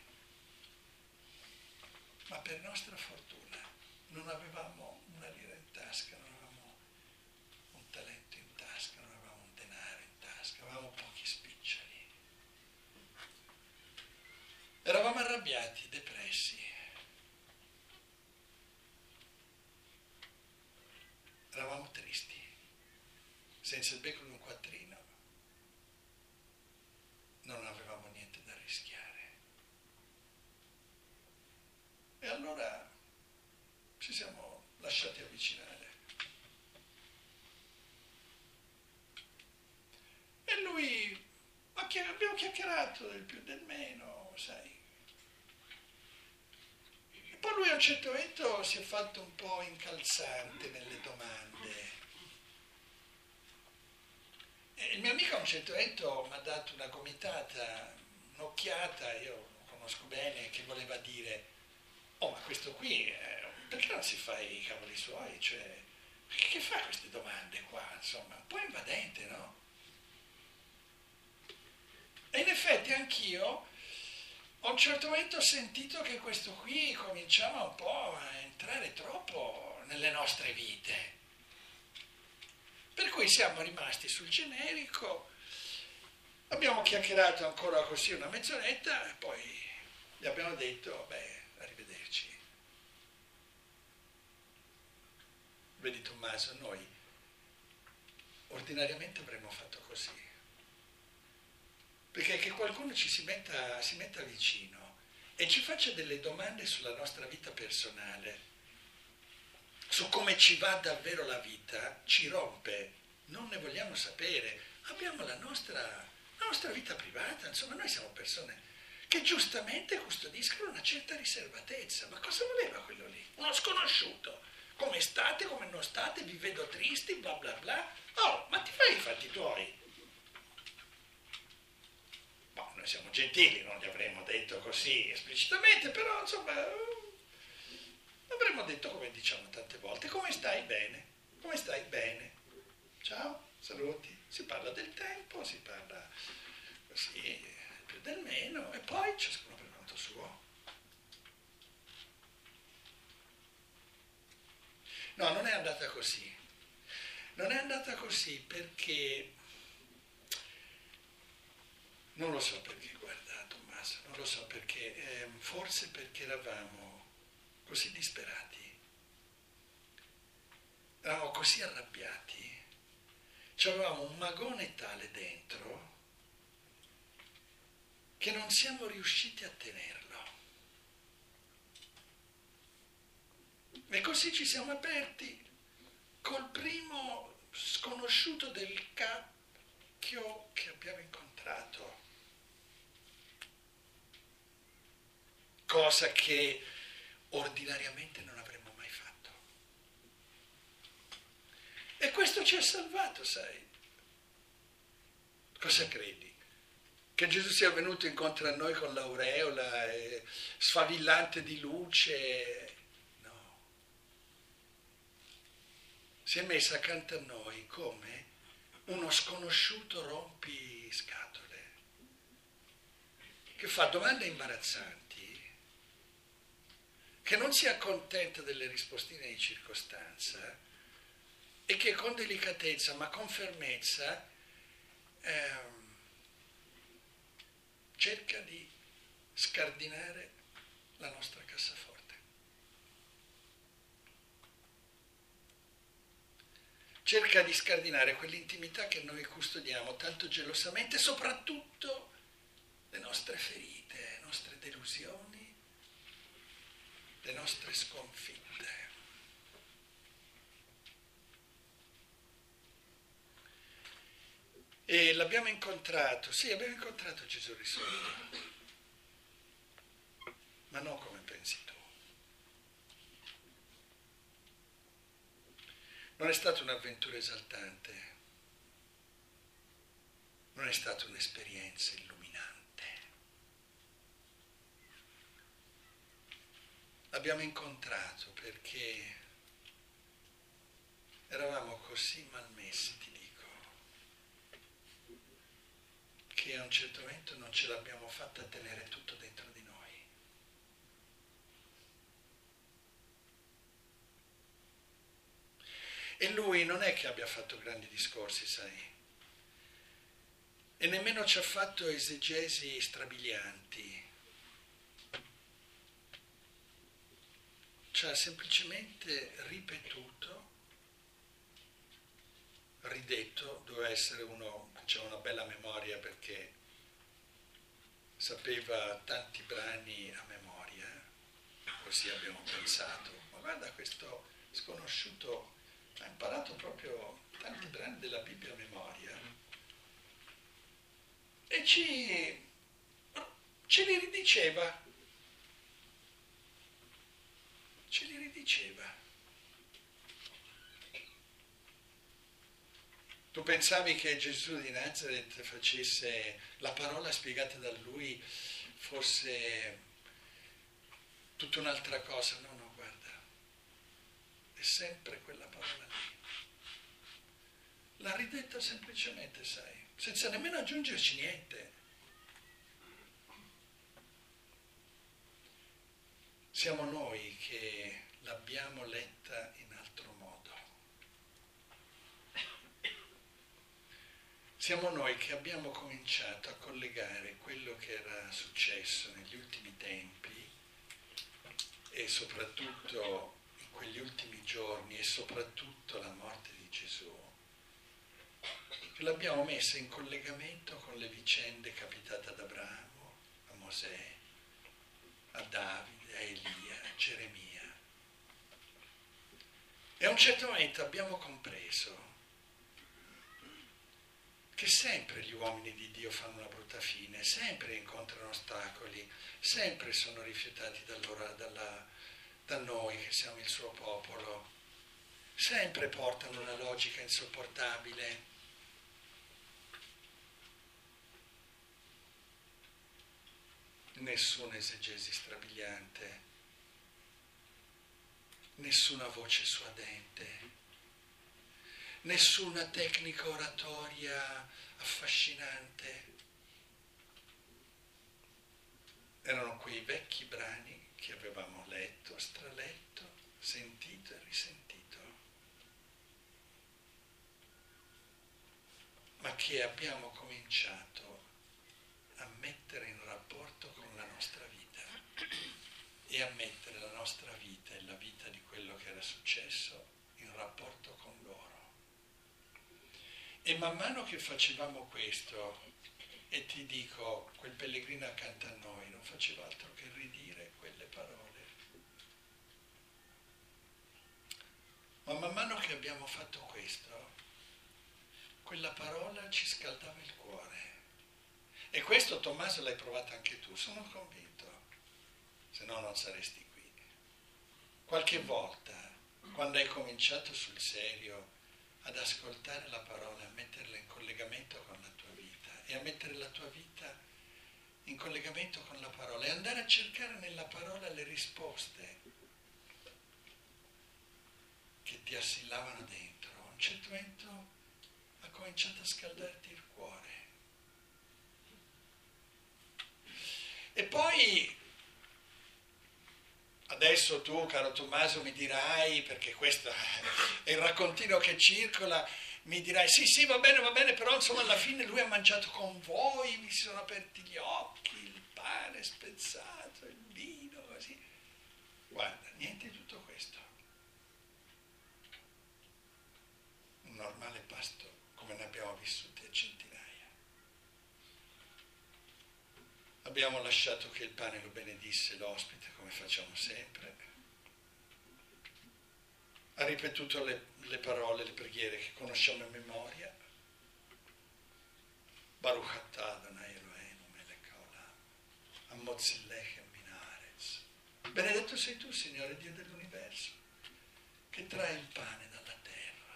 Speaker 2: Ma per nostra fortuna non avevamo una lira in tasca, non avevamo un talento in tasca, non avevamo un denaro in tasca, avevamo pochi spiccioli. Eravamo arrabbiati, depressi. Eravamo tristi, senza il becco di un quattrino. Non avevamo niente da rischiare. E allora ci siamo lasciati avvicinare. E lui, abbiamo chiacchierato del più del meno, sai. E poi lui a un certo momento si è fatto un po' incalzante nelle domande. E il mio amico a un certo momento mi ha dato una gomitata, un'occhiata, io lo conosco bene, che voleva dire: oh, ma questo qui, eh, perché non si fa i cavoli suoi? Cioè, che fa queste domande qua? Insomma, un po' invadente, no? E in effetti anch'io a un certo momento ho sentito che questo qui cominciava un po' a entrare troppo nelle nostre vite. Per cui siamo rimasti sul generico, abbiamo chiacchierato ancora così una mezz'oretta e poi gli abbiamo detto: beh, arrivederci. Vedi Tommaso, noi ordinariamente avremmo fatto così. Perché che qualcuno ci si metta, si metta vicino e ci faccia delle domande sulla nostra vita personale, su come ci va davvero la vita, ci rompe, non ne vogliamo sapere, abbiamo la nostra, la nostra vita privata, insomma noi siamo persone che giustamente custodiscono una certa riservatezza. Ma cosa voleva quello lì? Uno sconosciuto, come state, come non state, vi vedo tristi, bla bla bla. Oh, ma ti fai i fatti tuoi? Boh, noi siamo gentili, non gli avremmo detto così esplicitamente, però insomma avremmo detto come diciamo tante volte: come stai? Bene, come stai? Bene, ciao, saluti, si parla del tempo, si parla così, più del meno, e poi ciascuno per conto suo. così. Non è andata così perché, non lo so perché, guarda Tommaso, non lo so perché, eh, forse perché eravamo così disperati, eravamo così arrabbiati, avevamo un magone tale dentro che non siamo riusciti a tenerlo. E così ci siamo aperti col primo sconosciuto del cacchio che abbiamo incontrato. Cosa che ordinariamente non avremmo mai fatto. E questo ci ha salvato, sai. Cosa credi? Che Gesù sia venuto incontro a noi con l'aureola eh, sfavillante di luce? No. Si è messo accanto a noi come uno sconosciuto rompiscatole che fa domande imbarazzanti, che non si accontenta delle rispostine di circostanza e che con delicatezza ma con fermezza ehm, cerca di scardinare la nostra cassaforte. Cerca di scardinare quell'intimità che noi custodiamo tanto gelosamente, soprattutto le nostre ferite, le nostre delusioni, le nostre sconfitte. E l'abbiamo incontrato, sì, abbiamo incontrato Gesù risorto, ma non come pensi tu. Non è stata un'avventura esaltante, non è stata un'esperienza illuminante. L'abbiamo incontrato perché eravamo così malmessi, ti dico, che a un certo momento non ce l'abbiamo fatta tenere tutto dentro di noi. E lui non è che abbia fatto grandi discorsi, sai, e nemmeno ci ha fatto esegesi strabilianti. Ci ha semplicemente ripetuto, ridetto, doveva essere uno che aveva una bella memoria perché sapeva tanti brani a memoria, così abbiamo pensato. Ma guarda, questo sconosciuto ha imparato proprio tanti brani della Bibbia a memoria e ci, ce li ridiceva, ce li ridiceva. Tu pensavi che Gesù di Nazareth facesse la parola spiegata da lui fosse tutta un'altra cosa? No, no, guarda, è sempre quella parola lì. L'ha ridetta semplicemente, sai, senza nemmeno aggiungerci niente. Siamo noi che l'abbiamo letta in altro modo. Siamo noi che abbiamo cominciato a collegare quello che era successo negli ultimi tempi e soprattutto in quegli ultimi giorni e soprattutto la morte di Gesù, che l'abbiamo messa in collegamento con le vicende capitate ad Abramo, a Mosè, a Davide, a Elia, a Geremia. E a un certo momento abbiamo compreso che sempre gli uomini di Dio fanno una brutta fine, sempre incontrano ostacoli, sempre sono rifiutati da, loro, dalla, da noi che siamo il suo popolo, sempre portano una logica insopportabile. Nessuna esegesi strabiliante, nessuna voce suadente, nessuna tecnica oratoria affascinante. Erano quei vecchi brani che avevamo letto, straletto, sentito e risentito. che abbiamo cominciato a mettere in rapporto con la nostra vita e a mettere la nostra vita e la vita di quello che era successo in rapporto con loro. E man mano che facevamo questo, e ti dico, quel pellegrino accanto a noi non faceva altro che ridire quelle parole. Ma man mano che abbiamo fatto questo, quella parola ci scaldava il cuore. E questo, Tommaso, l'hai provato anche tu, sono convinto, se no non saresti qui. Qualche volta, quando hai cominciato sul serio ad ascoltare la parola, a metterla in collegamento con la tua vita e a mettere la tua vita in collegamento con la parola e andare a cercare nella parola le risposte che ti assillavano dentro, a un certo momento ha cominciato a scaldarti il cuore. E poi adesso tu, caro Tommaso, mi dirai, perché questo è il raccontino che circola, mi dirai sì sì va bene va bene, però insomma alla fine lui ha mangiato con voi, mi si sono aperti gli occhi, il pane spezzato, il vino, così. Guarda, niente di tutto questo. Un normale pasto come ne abbiamo vissuti a centinaia. Abbiamo lasciato che il pane lo benedisse l'ospite, come facciamo sempre. Ha ripetuto le, le parole, le preghiere che conosciamo a memoria. Baruch atah Adonai Eloheinu melech haolam, hamotzil lechem min haaretz. Benedetto sei tu, Signore Dio dell'universo, che trae il pane dalla terra.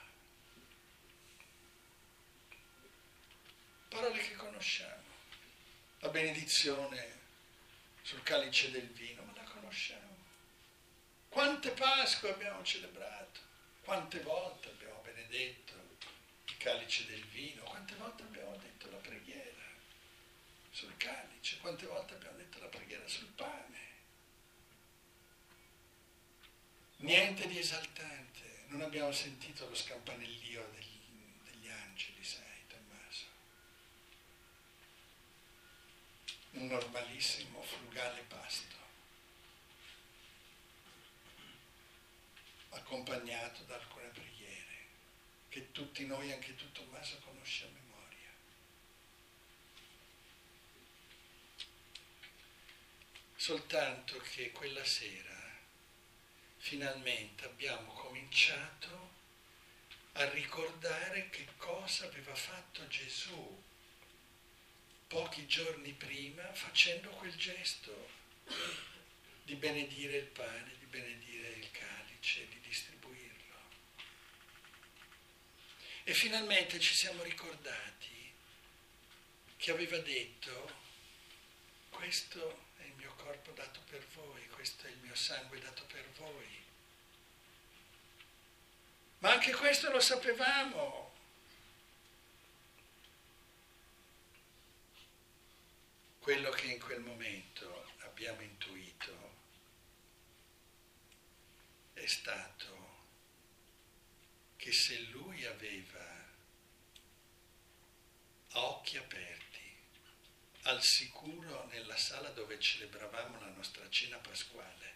Speaker 2: Parole che conosciamo. La benedizione sul calice del vino, ma la conosciamo. Quante Pasque abbiamo celebrato, quante volte abbiamo benedetto il calice del vino, quante volte abbiamo detto la preghiera sul calice, quante volte abbiamo detto la preghiera sul pane. Niente di esaltante, non abbiamo sentito lo scampanellio degli, degli angeli, sai, Tommaso. Un normalissimo, frugale pasto, accompagnato da alcune preghiere, che tutti noi, anche tu Tommaso, conosci a memoria. Soltanto che quella sera finalmente abbiamo cominciato a ricordare che cosa aveva fatto Gesù pochi giorni prima, facendo quel gesto di benedire il pane, di benedire il calice, di distribuirlo. E finalmente ci siamo ricordati che aveva detto: questo è il mio corpo dato per voi, questo è il mio sangue dato per voi. Ma anche questo lo sapevamo. Quello che in quel momento abbiamo intuito è stato che se lui aveva a occhi aperti, al sicuro nella sala dove celebravamo la nostra cena pasquale,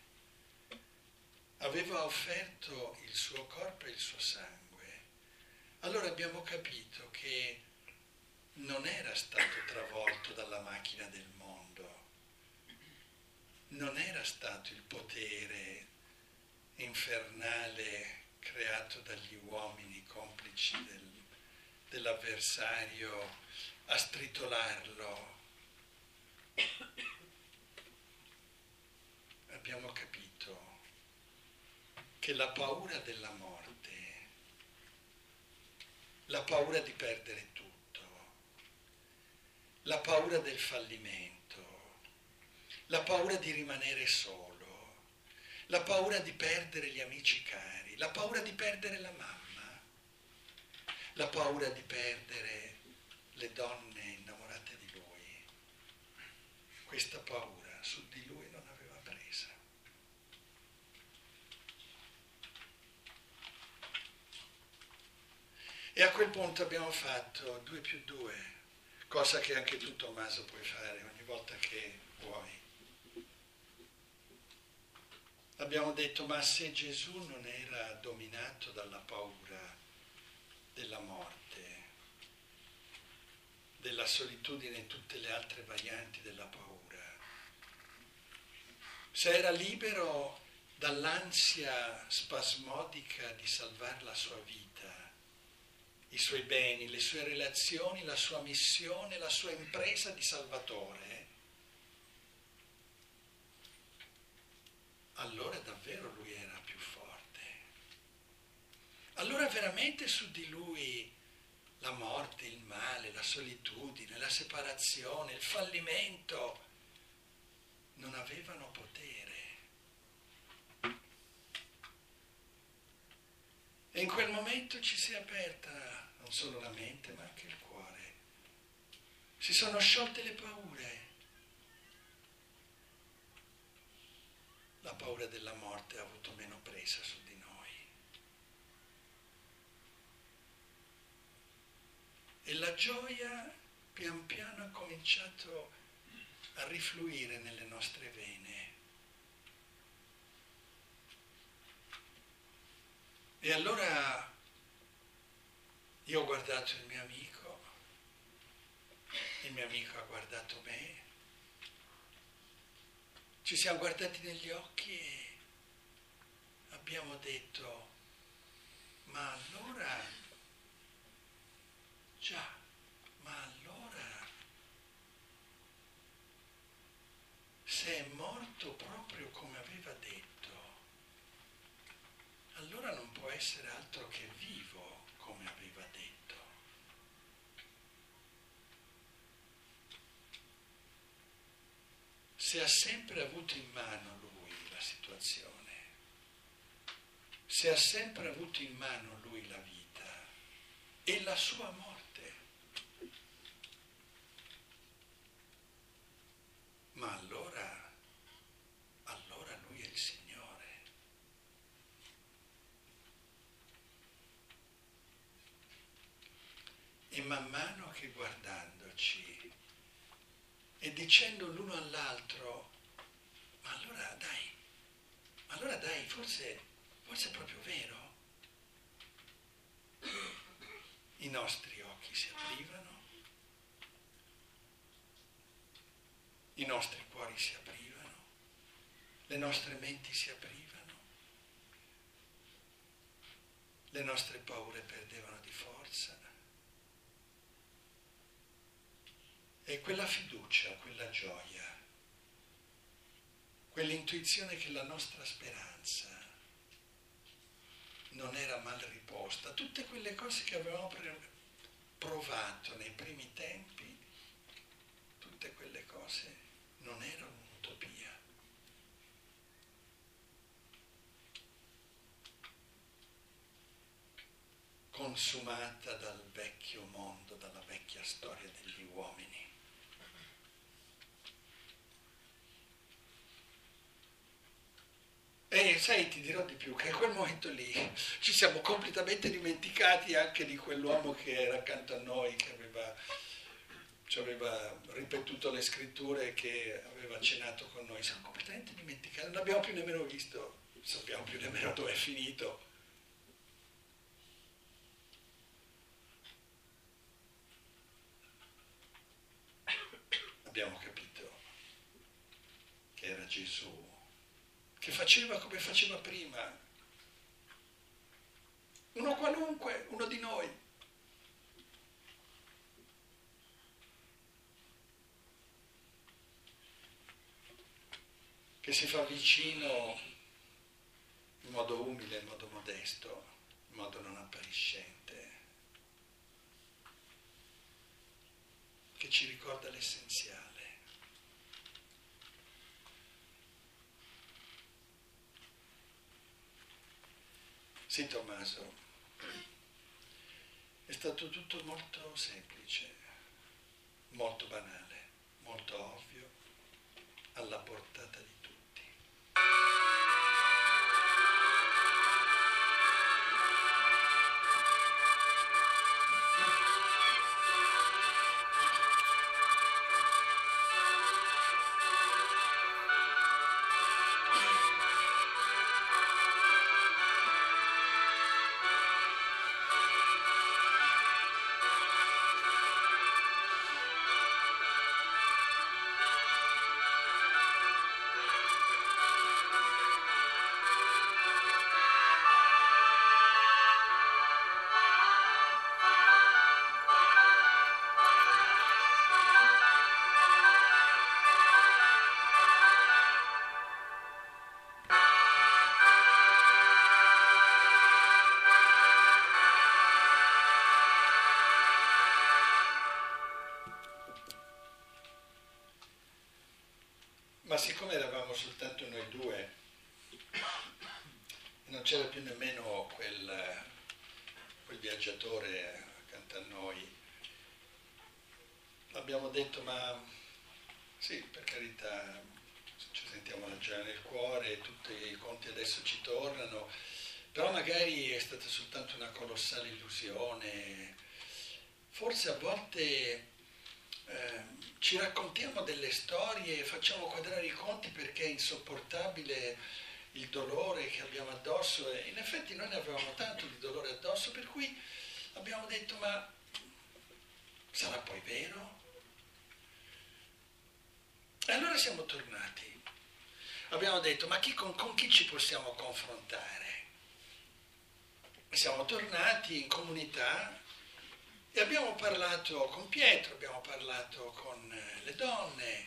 Speaker 2: aveva offerto il suo corpo e il suo sangue, allora abbiamo capito che non era stato travolto dalla macchina del mondo, non era stato il potere infernale creato dagli uomini complici del, dell'avversario a stritolarlo. Abbiamo capito che la paura della morte, la paura di perdere tutto, la paura del fallimento, la paura di rimanere solo, la paura di perdere gli amici cari, la paura di perdere la mamma, la paura di perdere le donne innamorate di lui. Questa paura su di lui non aveva presa. E a quel punto abbiamo fatto due più due, cosa che anche tu Tommaso puoi fare ogni volta che vuoi. Abbiamo detto, ma se Gesù non era dominato dalla paura della morte, della solitudine e tutte le altre varianti della paura, se era libero dall'ansia spasmodica di salvare la sua vita, i suoi beni, le sue relazioni, la sua missione, la sua impresa di salvatore, allora davvero lui era più forte. Allora veramente su di lui la morte, il male, la solitudine, la separazione, il fallimento non avevano potere. E in quel momento ci si è aperta non solo la mente ma anche il cuore. Si sono sciolte le paure. La paura della morte ha avuto meno presa su di noi. E la gioia pian piano ha cominciato a rifluire nelle nostre vene. E allora io ho guardato il mio amico, il mio amico ha guardato me, ci siamo guardati negli occhi e abbiamo detto, ma allora, già, ma allora, se è morto proprio come aveva detto, allora non può essere altro che vivo come aveva detto. Se ha sempre avuto in mano lui la situazione, se ha sempre avuto in mano lui la vita e la sua morte, ma allora, allora lui è il Signore. E man mano che guardandoci e dicendo l'uno all'altro, ma allora dai, ma allora dai, forse, forse è proprio vero. I nostri occhi si aprivano, i nostri cuori si aprivano, le nostre menti si aprivano, le nostre paure perdevano di forza. E quella fiducia, quella gioia, quell'intuizione che la nostra speranza non era mal riposta, tutte quelle cose che avevamo provato nei primi tempi, tutte quelle cose non erano un'utopia. Consumata dal vecchio mondo, dalla vecchia storia degli uomini. E sai, ti dirò di più, che a quel momento lì ci siamo completamente dimenticati anche di quell'uomo che era accanto a noi, che aveva, ci aveva ripetuto le scritture, che aveva cenato con noi. Siamo completamente dimenticati, non abbiamo più nemmeno visto, non sappiamo più nemmeno dove è finito. Abbiamo capito che era Gesù, che faceva come faceva prima, uno qualunque, uno di noi. Che si fa vicino in modo umile, in modo modesto, in modo non appariscente, che ci ricorda l'essenziale. Sì, Tommaso, è stato tutto molto semplice, molto banale, molto ovvio, alla portata di tutti. soltanto noi due e non c'era più nemmeno quel, quel viaggiatore accanto a noi. Abbiamo detto, ma sì, per carità, ci sentiamo la gioia nel cuore, tutti i conti adesso ci tornano, però magari è stata soltanto una colossale illusione. Forse a volte eh, ci raccontiamo delle storie e facciamo quadrare i conti perché è insopportabile il dolore che abbiamo addosso, e in effetti noi ne avevamo tanto di dolore addosso, per cui abbiamo detto, ma sarà poi vero? E allora siamo tornati. Abbiamo detto, ma chi, con, con chi ci possiamo confrontare? E siamo tornati in comunità e abbiamo parlato con Pietro, abbiamo parlato con le donne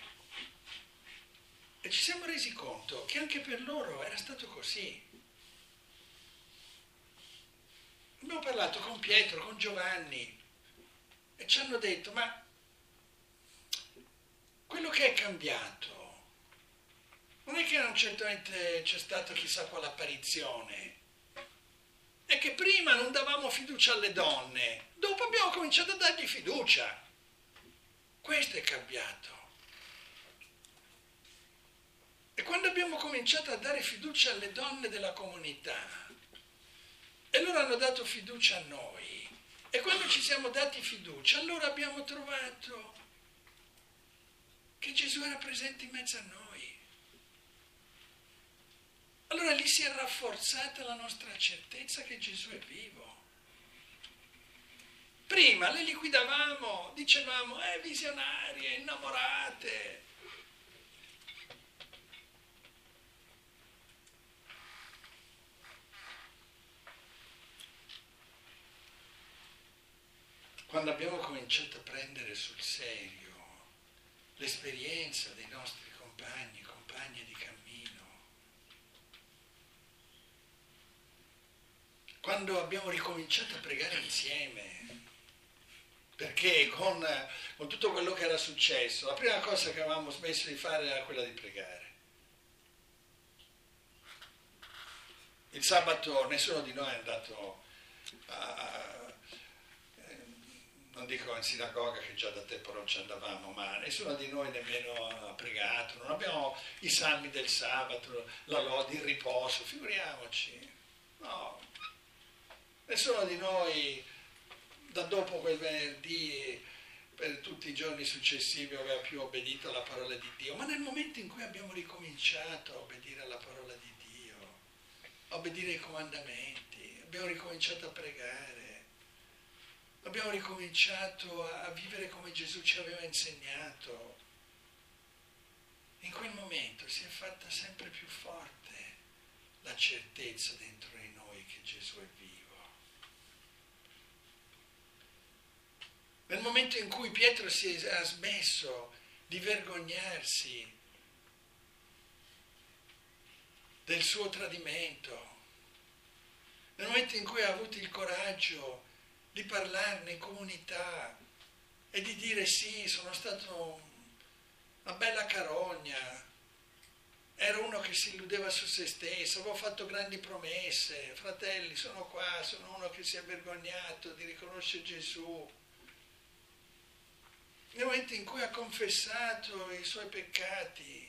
Speaker 2: e ci siamo resi conto che anche per loro era stato così. Abbiamo parlato con Pietro, con Giovanni e ci hanno detto, ma quello che è cambiato non è che non certamente c'è stata chissà quale apparizione, è che prima non davamo fiducia alle donne, dopo abbiamo cominciato a dargli fiducia. Questo è cambiato. E quando abbiamo cominciato a dare fiducia alle donne della comunità, e loro hanno dato fiducia a noi, e quando ci siamo dati fiducia, allora abbiamo trovato che Gesù era presente in mezzo a noi. Allora lì si è rafforzata la nostra certezza che Gesù è vivo. Prima le liquidavamo, dicevamo, eh, visionarie, innamorate. Quando abbiamo cominciato a prendere sul serio l'esperienza dei nostri compagni, compagne di cammino, quando abbiamo ricominciato a pregare insieme, perché con, con tutto quello che era successo, la prima cosa che avevamo smesso di fare era quella di pregare. Il sabato nessuno di noi è andato a... non dico in sinagoga, che già da tempo non ci andavamo, ma nessuno di noi nemmeno ha pregato, non abbiamo i salmi del sabato, la lode, il riposo, figuriamoci, no. Nessuno di noi, da dopo quel venerdì, per tutti i giorni successivi, aveva più obbedito alla parola di Dio, ma nel momento in cui abbiamo ricominciato a obbedire alla parola di Dio, a obbedire ai comandamenti, abbiamo ricominciato a pregare, abbiamo ricominciato a vivere come Gesù ci aveva insegnato. In quel momento si è fatta sempre più forte la certezza dentro di noi che Gesù è vivo. Nel momento in cui Pietro si è, ha smesso di vergognarsi del suo tradimento, nel momento in cui ha avuto il coraggio di parlarne in comunità e di dire sì, sono stato una bella carogna, ero uno che si illudeva su se stesso, avevo fatto grandi promesse, fratelli sono qua, sono uno che si è vergognato di riconoscere Gesù. Nel momento in cui ha confessato i suoi peccati,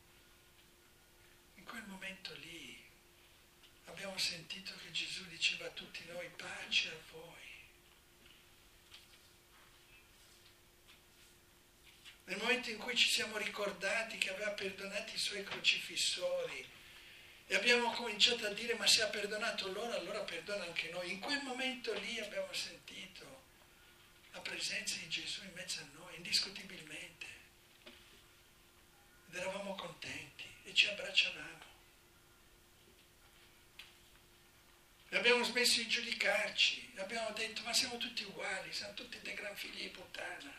Speaker 2: in quel momento lì abbiamo sentito che Gesù diceva a tutti noi, pace a voi. Nel momento in cui ci siamo ricordati che aveva perdonato i suoi crocifissori e abbiamo cominciato a dire, ma se ha perdonato loro, allora perdona anche noi. In quel momento lì abbiamo sentito la presenza di Gesù in mezzo a noi, indiscutibilmente. Ed eravamo contenti e ci abbracciavamo. E abbiamo smesso di giudicarci, abbiamo detto, ma siamo tutti uguali, siamo tutti dei gran figli di puttana.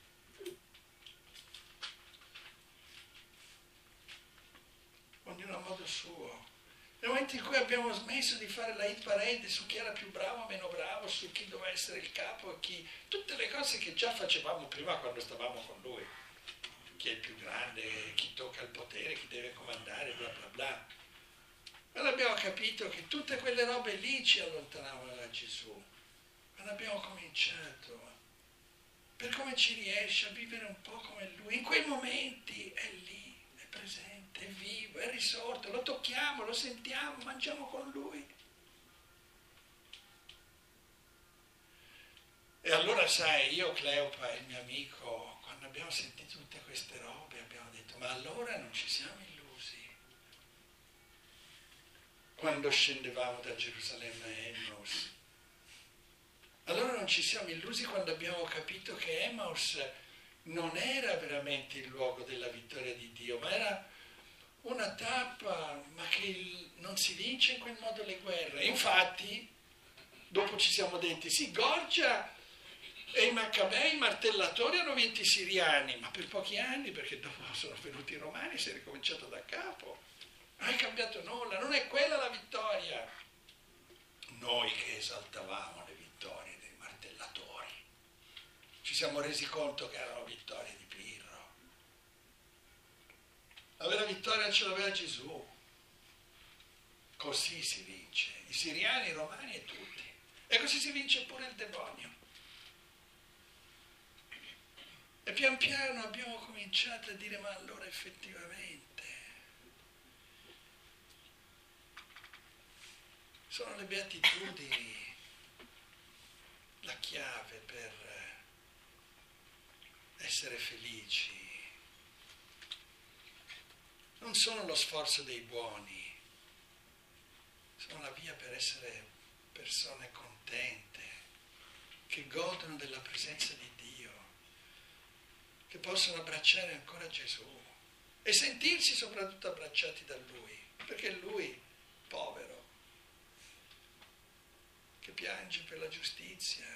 Speaker 2: Ognuno a modo suo. Nel momento in cui abbiamo smesso di fare la hit parade su chi era più bravo o meno bravo, su chi doveva essere il capo e chi, tutte le cose che già facevamo prima quando stavamo con lui. chi è il più grande, chi tocca il potere, chi deve comandare, bla bla bla. Quando abbiamo capito che tutte quelle robe lì ci allontanavano da Gesù, quando abbiamo cominciato, per come ci riesce a vivere un po' come Lui, in quei momenti è lì, è presente, è vivo, è risorto, lo tocchiamo, lo sentiamo, mangiamo con Lui. E allora sai, io, Cleopa e il mio amico, quando abbiamo sentito tutte queste robe, abbiamo detto, ma allora non ci siamo illusi. Quando scendevamo da Gerusalemme a Emmaus. Allora non ci siamo illusi quando abbiamo capito che Emmaus non era veramente il luogo della vittoria di Dio, ma era una tappa, ma che il, non si vince in quel modo le guerre. Infatti, dopo ci siamo detti, sì, Gorgia e i Maccabei, i martellatori, hanno vinto i siriani, ma per pochi anni, perché dopo sono venuti i romani e si è ricominciato da capo. Non è cambiato nulla, non è quella la vittoria. Noi che esaltavamo le vittorie dei martellatori, ci siamo resi conto che erano vittorie di Pirro. La vera vittoria ce l'aveva Gesù. Così si vince, i siriani, i romani e tutti. E così si vince pure il demonio. E pian piano abbiamo cominciato a dire, ma allora effettivamente sono le beatitudini la chiave per essere felici. Non sono lo sforzo dei buoni, sono la via per essere persone contente, che godono della presenza di Dio, che possono abbracciare ancora Gesù e sentirsi soprattutto abbracciati da Lui, perché Lui, povero, che piange per la giustizia,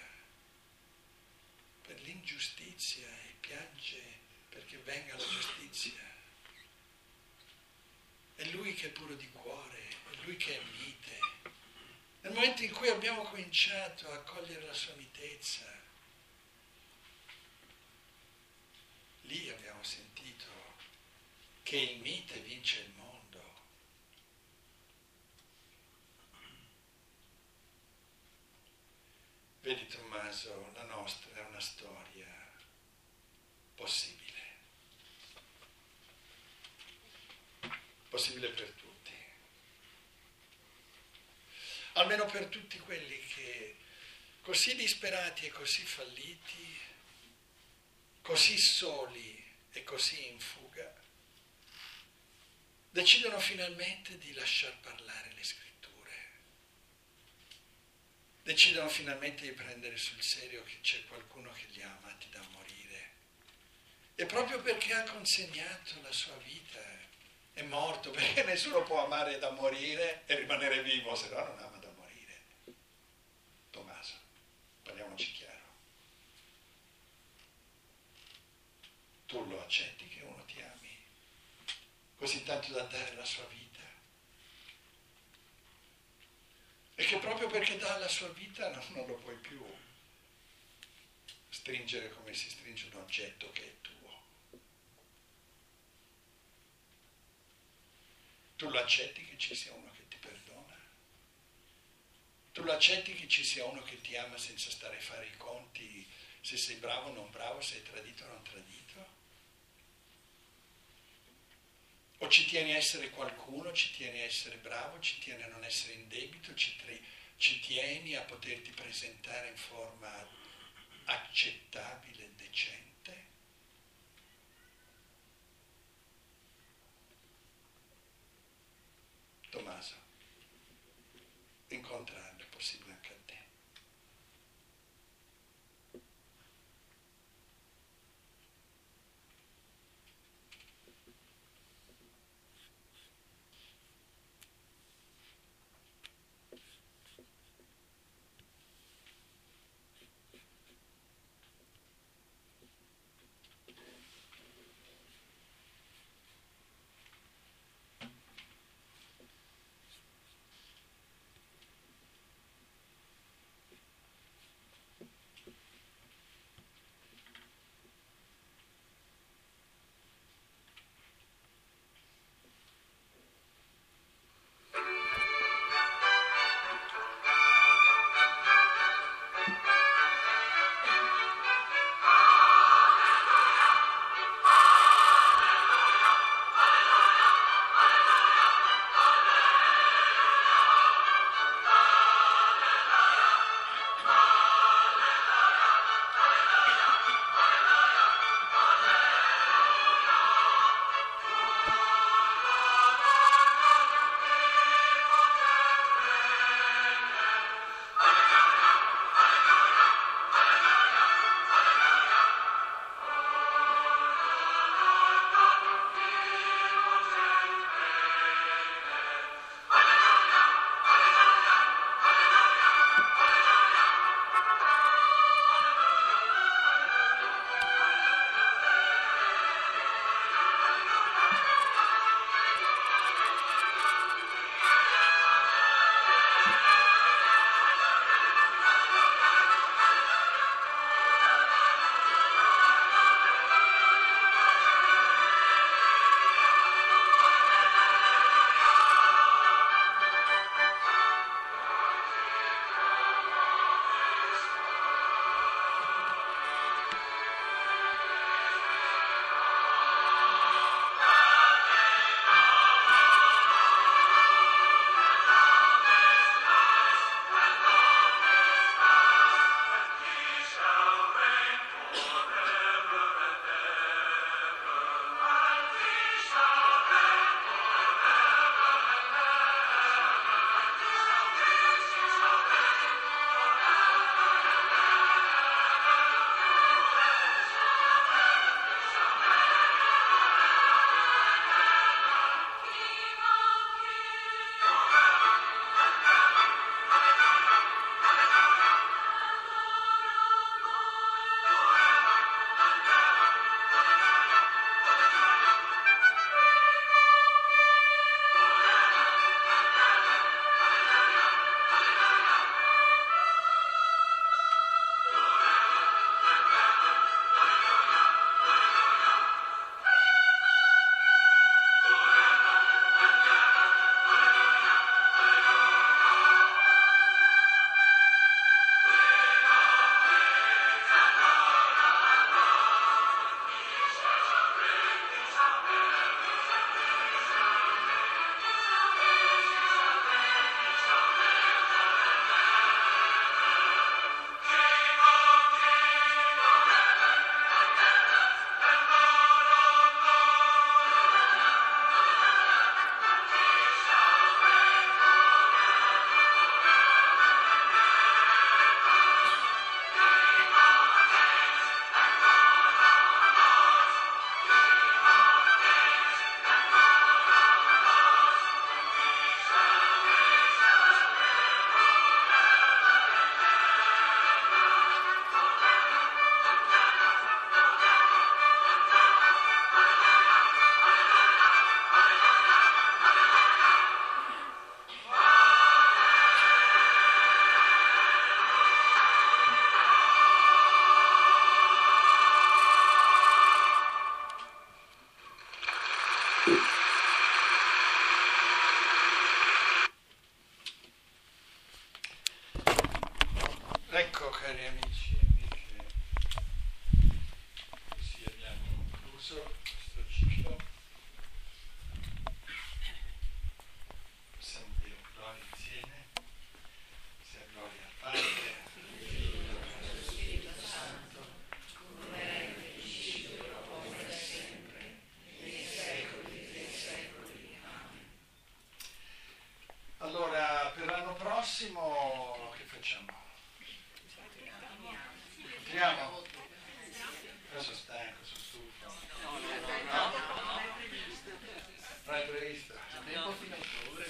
Speaker 2: per l'ingiustizia e piange perché venga la giustizia. È Lui che è puro di cuore, è Lui che è mite. Nel momento in cui abbiamo cominciato a cogliere la sua mitezza, lì abbiamo sentito che il mite vince il mondo. Vedi Tommaso, la nostra è una storia possibile, possibile per tutti, almeno per tutti quelli che così disperati e così falliti, così soli e così in fuga, decidono finalmente di lasciar parlare le scritture. Decidono finalmente di prendere sul serio che c'è qualcuno che li ha amati da morire. E proprio perché ha consegnato la sua vita, è morto, perché nessuno può amare da morire e rimanere vivo, se no non ama da morire. Tommaso, parliamoci chiaro. Tu lo accetti che uno ti ami così tanto da dare la sua vita? E che proprio perché dà la sua vita non, non lo puoi più stringere come si stringe un oggetto che è tuo. Tu lo accetti che ci sia uno che ti perdona? Tu lo accetti che ci sia uno che ti ama senza stare a fare i conti, se sei bravo o non bravo, se hai tradito o non tradito? O ci tieni a essere qualcuno, ci tieni a essere bravo, ci tieni a non essere in debito, ci, tre, ci tieni a poterti presentare in forma accettabile e decente? Tommaso, incontrarlo è possibile anche a te. cari amici e amiche, così abbiamo concluso questo ciclo. Possiamo dire gloria insieme, sia gloria al Padre, al Figlio e allo Spirito Santo, come era in principio, ora e sempre, nei secoli dei secoli. Amen. Allora, per l'anno prossimo che facciamo? Entriamo? Io sono stanco, sono stufo. No? Non è previsto? Tempo fino a ottobre.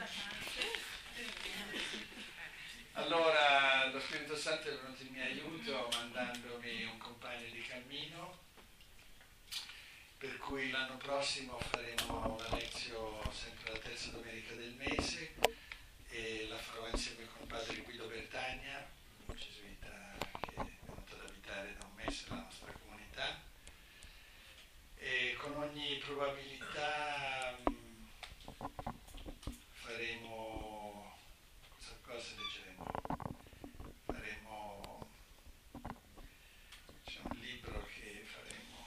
Speaker 2: Allora, lo Spirito Santo è venuto in mio aiuto mandandomi un compagno di cammino, per cui l'anno prossimo faremo la lezione sempre la terza domenica del mese e la farò insieme con il padre Guido Bertagna, un gesuita che è venuto ad abitare da un mese nella nostra comunità, e con ogni probabilità mh, faremo cosa, cosa leggeremo? Faremo c'è un libro che faremo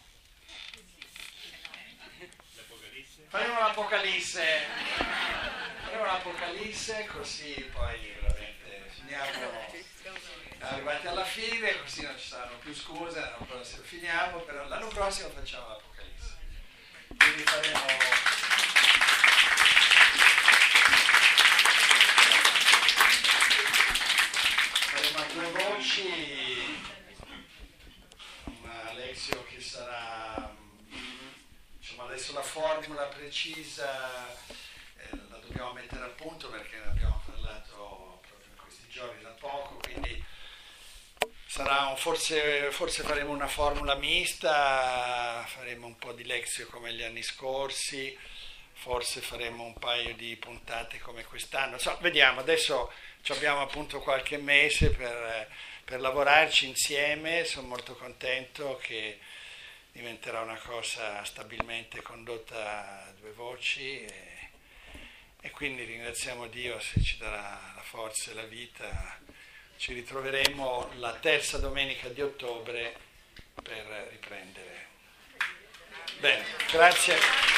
Speaker 3: L'Apocalisse?
Speaker 2: faremo l'Apocalisse faremo l'Apocalisse così poi veramente finiamo arrivati alla fine, così non ci saranno più scuse, l'anno prossimo finiamo, però l'anno prossimo facciamo l'Apocalisse, quindi faremo faremo a due voci una lezione che sarà, diciamo, adesso la formula precisa eh, la dobbiamo mettere a punto perché ne abbiamo parlato proprio in questi giorni da poco, quindi sarà un, forse, forse faremo una formula mista, faremo un po' di lezioni come gli anni scorsi, forse faremo un paio di puntate come quest'anno, so, vediamo, adesso abbiamo appunto qualche mese per, per lavorarci insieme, sono molto contento che diventerà una cosa stabilmente condotta a due voci e, e quindi ringraziamo Dio se ci darà la forza e la vita. Ci ritroveremo la terza domenica di ottobre per riprendere. Bene, grazie.